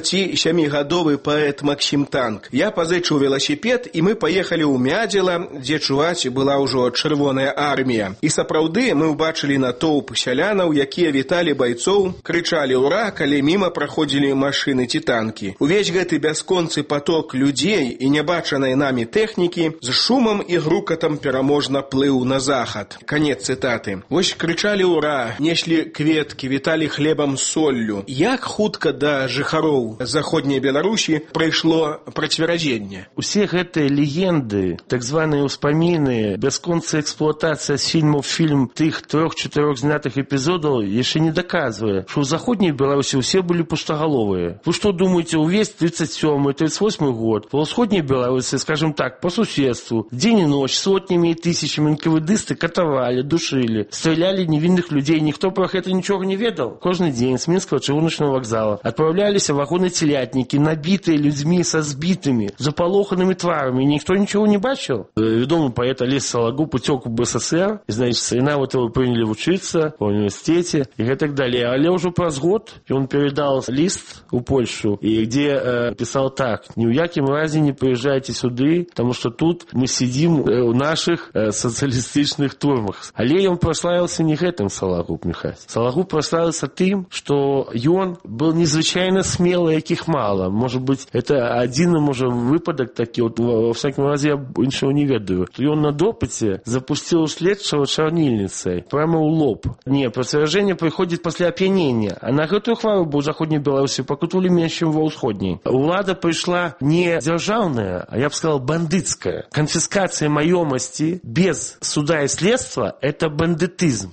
27-гадовы паэт Максім Танк. Я пазычыў веласіпед, і мы паехалі ў Мядзела, дзе чуваць была ўжо чырвоная армія. І сапраўды мы ўбачылі натоўп сялянаў, якія віталі байцоў, крычалі «Ура!», калі міма праходзілі машыны ці танкі. Увесь гэты бясконцы поток людзей і нябачанай намі тэхнікі з шумам і грукатам пераможна плыў на захад. Канец цытаты. Вось крычалі «Ура!», неслі кветкі, віталі хлебам з соллю. Як хутка да жыхароў Заходняй Беларусі прыйшло процверазенне? Усе гэтыя легенды, так званыя ўспаміны, бясконцы бягонцы эксплуатацыя з фільмаў фільм тых 3-4 знятых эпізодаў яшчэ не даказвае, што ў заходняй Беларусі ўсе былі пустагаловыя. Вы што думаеце, увесь 37-38 год ва ўсходняй Беларусі, скажем так, по суседству, дзень і ноч сотнями і тысячамі НКВДисты катавалі, душили, стреляли невинных людей, никто про это ничего не ведал. Каждый день с Минского чыгуночного вокзала отправлялись вагоны-телятники, набитые людьми со сбитыми, заполоханными тварами, и никто ничего не бачил. Ведомый поэт Олесь Сологуб утек в СССР, и, значит, сына вот его приняли учиться в университете, и так далее. Але уже праз год он передал лист у Польшу, и где писал так: «Ни в яким разе не приезжайте сюды, потому что тут мы сидим у наших социалистичных турмах». Але он прославился не гэтым, Сологуб Михайлович. Сологуб прославился тем, что он был незвычайно смелый, яких мало. Может быть, это один, может, выпадок таки, вот, во всяком разе я ничего не ведаю. И он на допыте запустил следчего чарнильницей прямо у лоб. Не, процвержение приходит после опьянения. А на гэтую хвару у заходней Беларуси покутули меньше, чем во усходней. Улада пришла не державная, а я бы сказал бандитская. Конфискация маёмости без суда и следства – это бандитизм.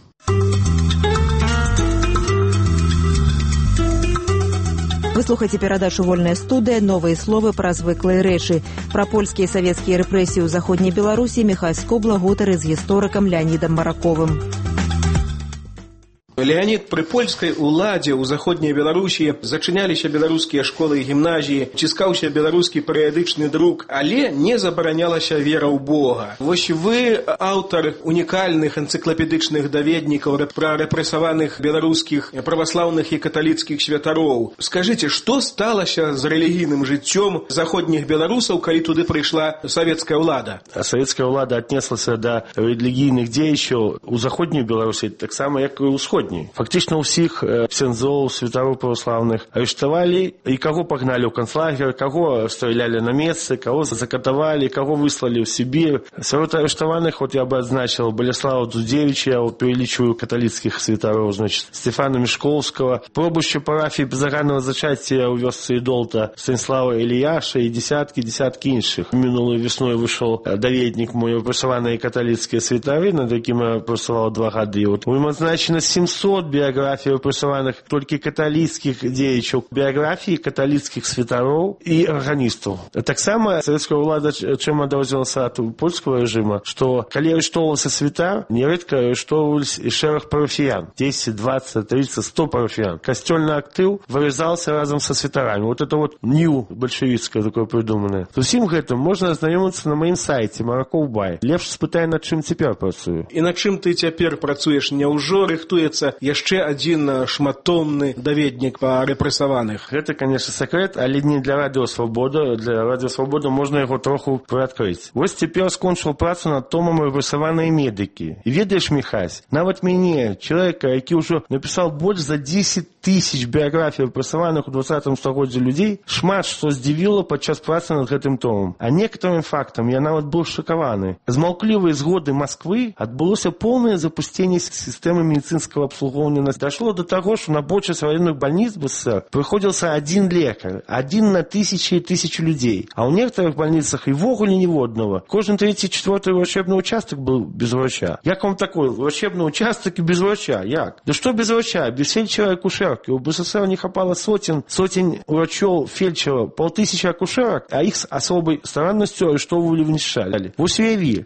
Вы слухаеце перадачу «Вольная студыя», новыя словы пра звыклыя рэчы. Пра польскія і савецкія рэпрэсіі ў заходняй Беларусі Міхась Скобла гутары з гісторыкам Леанідам Мараковым. Леонид, при польскай уладзе ў заходняй Беларусі зачыняліся беларускія школы і гімназіі, ціскаўся беларускі перыядычны друк, але не забаранялася вера ў Бога. Вось вы аўтар унікальных энцыклапедычных даведнікаў пра рэпрэсаваных беларускіх праваслаўных і каталіцкіх святароў. Скажыце, што сталася з рэлігійным жыццём заходніх беларусаў, калі туды прыйшла савецкая ўлада? Савецкая ўлада аднеслася да рэлігійных дзеячаў у заходняй Беларусі таксама, як і ў усходняй. Фактично усіх ксяндзоў, святароў православных арыштавалі, і каго пагналі ў канцлагер, каго стралялі на месцы, каго закатавалі, каго выслалі ў Сібір. Сярод арыштаваных, вот я бы адзначил Болеслава Дудзевича, я перелічваю каталіцкіх святароў, значит, Стефана Мішкоўскага, пробушча парафіі безаганного зачацця ў вёсцы Ідолта Станіслава Іліяша і десяткі іншых. Мінулую весной вышел даведнік мой рэпрэсаваныя каталіцкія святары, над якім я працаваў 2 гады. Вот у ім адзначена 700 биографий рэпрэсаваных толькі каталіцкіх дзеячаў, біяграфіі каталіцкіх святароў і арганістаў. Таксама савецкая ўлада чым адрознілася ад польскага рэжыма, што калі арыштоўваўся святар, нерэдка арыштоўваліся і шэраг парафіян, 10, 20, 30, 100 парафіян. Касцёльны актыў вырезался разом со святарами. Вот это вот нью большевистское такое придуманное. С усім гэтым можна ознайоміцца на маім сайце Мараков Бай. Лепш спытай, над чым цяпер працую. І над чым ты цяпер працуеш? Няўжо рыхтуецца яшчэ адзін шматтомны даведнік па рэпрэсаваных? Гэта, конечно, сакрэт, але не для Радыё Свабода. Для Радыё Свабода можна яго троху прыадкрыць. Вось цяпер скончыў працу над томам «Рэпрэсаваныя медыкі». І ведаеш, Міхась, нават мяне, чалавека, які ўжо напісаў больш за 10 000 біяграфій рэпрэсаваных у 20 стагоддзі людзей, шмат што здзівіла падчас працы над гэтым томам. А некаторым фактам я нават быў шакаваны. З маўклівай згоды Масквы адбылося поўнае запусценне сістэмы медыцынскага обслуговывания. Дошло до того, что на большинстве военных больниц в СССР приходился один лекарь, один на тысячи и тысячи людей. А у некоторых больницах и вогуле ниводного. Кожен 3-4 врачебный участок был без врача. Як вам такой врачебный участок и без врача? Як? Да что без врача? Без фельдшера и акушерки. В СССР не хватало сотен врачей, фельдшеров, 5000 акушерок, а их с особой старанностью арестовывали, внешали. В Усвеяви,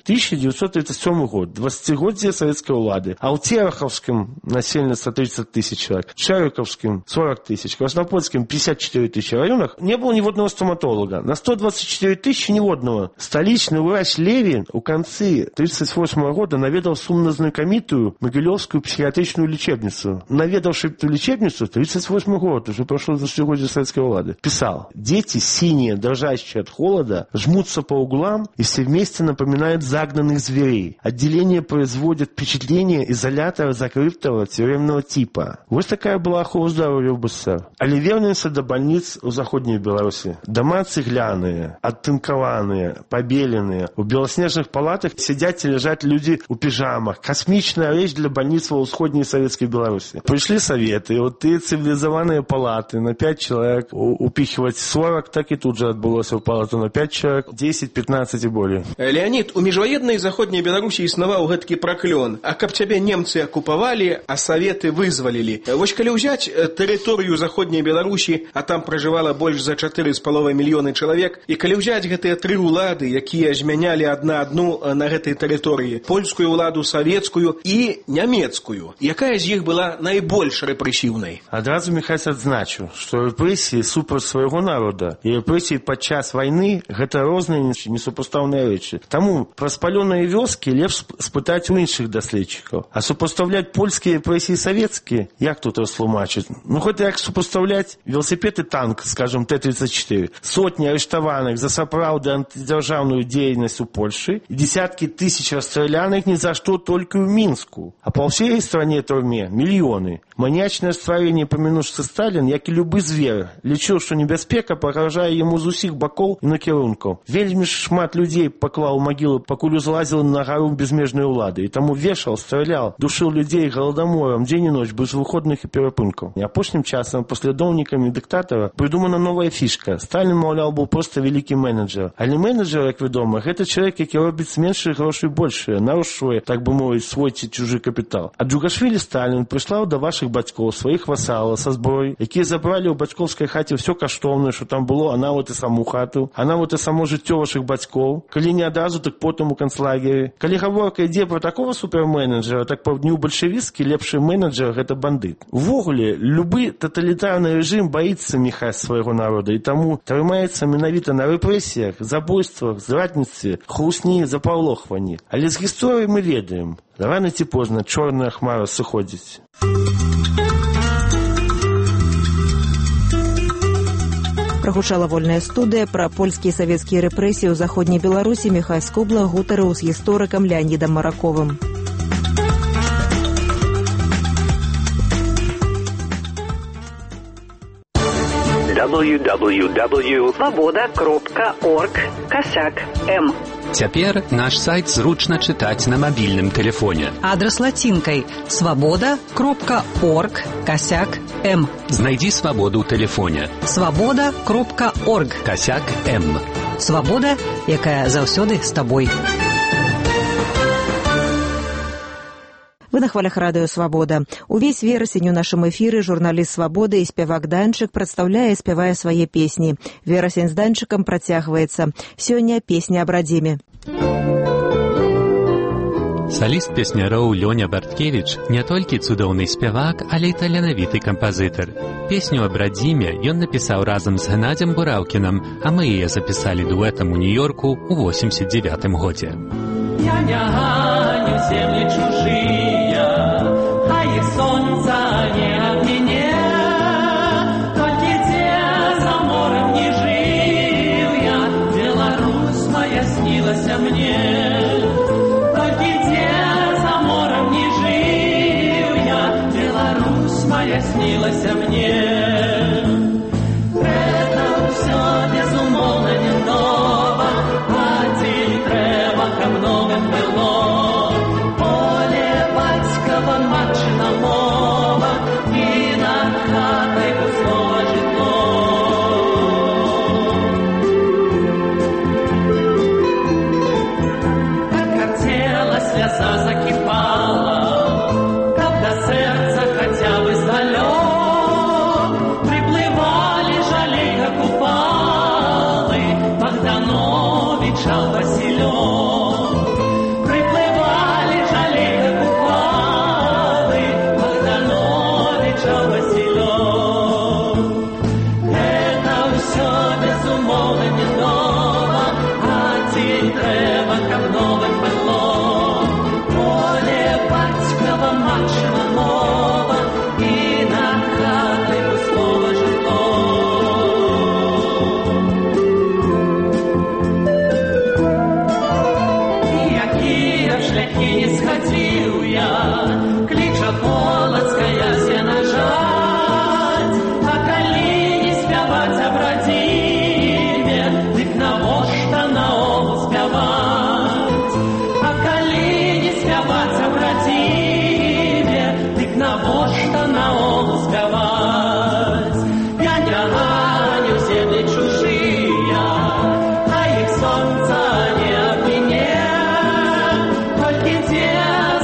1937 год, 20-годие советской улады. А у Тереховском насельница 30 000 человек, Шариковским 40 000, Краснопольским 54 000 районах не было ни одного стоматолога. На 124 000 ни одного. Столичный врач Левин у концы 1938 года наведал сумно знакомитую Могилевскую психиатричную лечебницу. Наведавший эту лечебницу 1938 год, уже прошло 20-годие советской влады, писал: дети синие, дрожащие от холода, жмутся по углам и все вместе напоминают загнанных зверей. Отделение производит впечатление изолятора закрытого тюремного типа. Вот такая была охова здоровья в СССР. Але вернемся до больниц у заходней Беларуси. Дома цегляные, оттынкованные, побеленные. В белоснежных палатах сидят и лежат люди в пижамах. Космичная вещь для больниц во усходней советской Беларуси. Пришли советы, и вот тыя цивилизованные палаты на 5 человек, упихивать 40, так и тут же отбылось в палату на 5 человек, 10, 15 и более. Леонид, у межвоенной заходняй Беларусі існаваў гэткі праклён. А каб цябе немцы акупавалі, а советы вызвалілі. Вось калі ўзяць тэрыторыю заходняй Беларусі, а там пражывала больш за 4,5 мільёны чалавек, і калі ўзяць гэтыя тры ўлады, якія змянялі адна адну на гэтай тэрыторыі, польскую ўладу, савецкую і нямецкую, якая з іх была найбольш рэпрэсіўнай? Адразу Міхась адзначу, што рэпрэсіі супраць свайго народа і рэпрэсіі падчас вайны гэта розныя несупастаўныя рэчы. Таму пра спалёныя вёскі лепш спытаць у іншых даследчыкаў. А супастаўляць польскія рэпрэсіі савецкія, як тут растлумачыць? Ну, гэта як супастаўляць велосипед і танк, скажем, Т-34. Сотні арыштаваных за сапраўды антидзяржаўную дзейнасць у Польшы і десяткі тысяч расстраляных ни за что только в Мінску. А по всей стране турме мільёны. Маньячнае стварэнне, памінуўшы Сталін, як і любы звер, лічыў, што небяспека пагражае яму з усіх бакоў і накірункаў. Вельмі шмат людзей паклаў у магілу, пакуль узлазіл на гару безмежнай улады. І таму вешаў, страляў, душыў людзей галадаморам дзень і ноч без выходных і перапынкаў. І апошнім часам паслядоўнікамі дыктатара прыдумана новая фішка. Сталін, маўляў, быў проста вялікі менеджер. Але менеджер, як вядома, гэта чалавек, які робіць з меншых грошай большыя, нарушуе, так бы мовіць, свой ці чужы капітал. А Джугашвілі Сталін прыслаў да вашых бацькоў сваіх васалаў са зброяй, якія забралі ў бацькоўскай хаце ўсё каштоўнае, што там было, а нават і саму хату, а нават і само жыццё вашых бацькоў. Калі не адразу, так потым у канцлагеры. Калі гаворка ідзе пра такого суперменеджера, так паўдню бальшавіцкі лепшы менеджер гэта бандыт. Увогуле, любы таталітарны рэжым баіцца Міхась свайго народа і таму трымаецца менавіта на рэпрэсіях, забойствах, зрадніцтве, хлусні, запалохванні. Але з гісторыі мы ведаем, рана ці позна чорная хмара сыходзіць. Прагучала вольная студыя пра польскія і савецкія рэпрэсіі ў заходняй Беларусі. Міхай Скобла гутарыў з гісторыкам Леанідам Мараковым. www.svoboda.org/m. Цяпер наш сайт зручна чытаць на мабільным тэлефоне. Адрас лацінкай svoboda.org/m. Знайдзі свабоду ў тэлефоне. svoboda.org/m. Свабода, якая заўсёды з табой. Вы на хвалях радыё «Свабода». Увесь верасень у нашым эфіры журналіст «Свабоды» і спявак Данчык прадстаўляе і спявае свае песні. Верасень з Данчыкам працягваецца. Сёння песня аб радзіме. Саліст песняроў Лёня Барткевіч не толькі цудоўны спявак, але і таленавіты кампазітар. Песню аб радзіме ён напісаў разам з Геннадзем Бураўкінам, а мы яе запісалі дуэтам у Нью-Йорку ў 89 годзе. Я не ганю землі чужыя, а іх сонца не абміне. Толькі дзе за морем не жыў я, Беларусь моя снілася мне. Толькі дзе за морем не жыў я, Беларусь моя снілася мне. Гэта ўсё безумоўна не нова, адзін трэба, каб новым было. Поле бацькава, матчына мова, і над хатай пустое жытло. Так картела, сляза закіпала, каб да сэрца хаця бы здалёк прыплывалі жалей, як упалы, Богдановича Василёк. Приплывали жалей, как упалы, Богдановича Василёк. Это всё безумовно не ново, адзін трэба, каб новым было. Поле бацькава, матчына мова, і над хатай пустое жытло. Якія шляхі не схадзіў я, кліча полацкая сенажаць. А калі не спяваць аб радзіме, дык навошта наогул спяваць? А калі не спяваць аб радзіме, дык навошта наогул спяваць?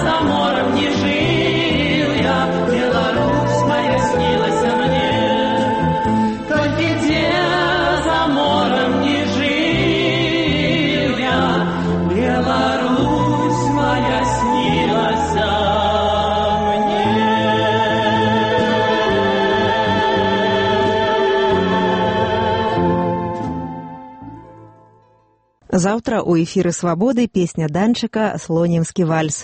за морем не жил я, Беларусь моя снилась мне. Только где за морем не жил я, Беларусь моя снилась мне. Завтра у эфіры «Свабоды» песня Данчыка «Слонімскі вальс».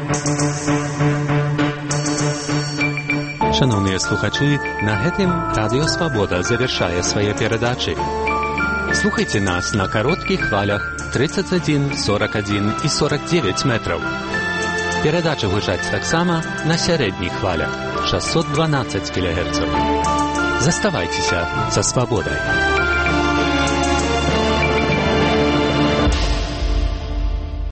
Шановныя слухачы, на гэтым Радыё Свабода завяршае свае перадачы. Слухайце нас на кароткіх хвалях 31, 41 і 49 метраў. Перадача гучаць таксама на сярэдніх хвалях 612 кГц. Заставайцеся са свабодай.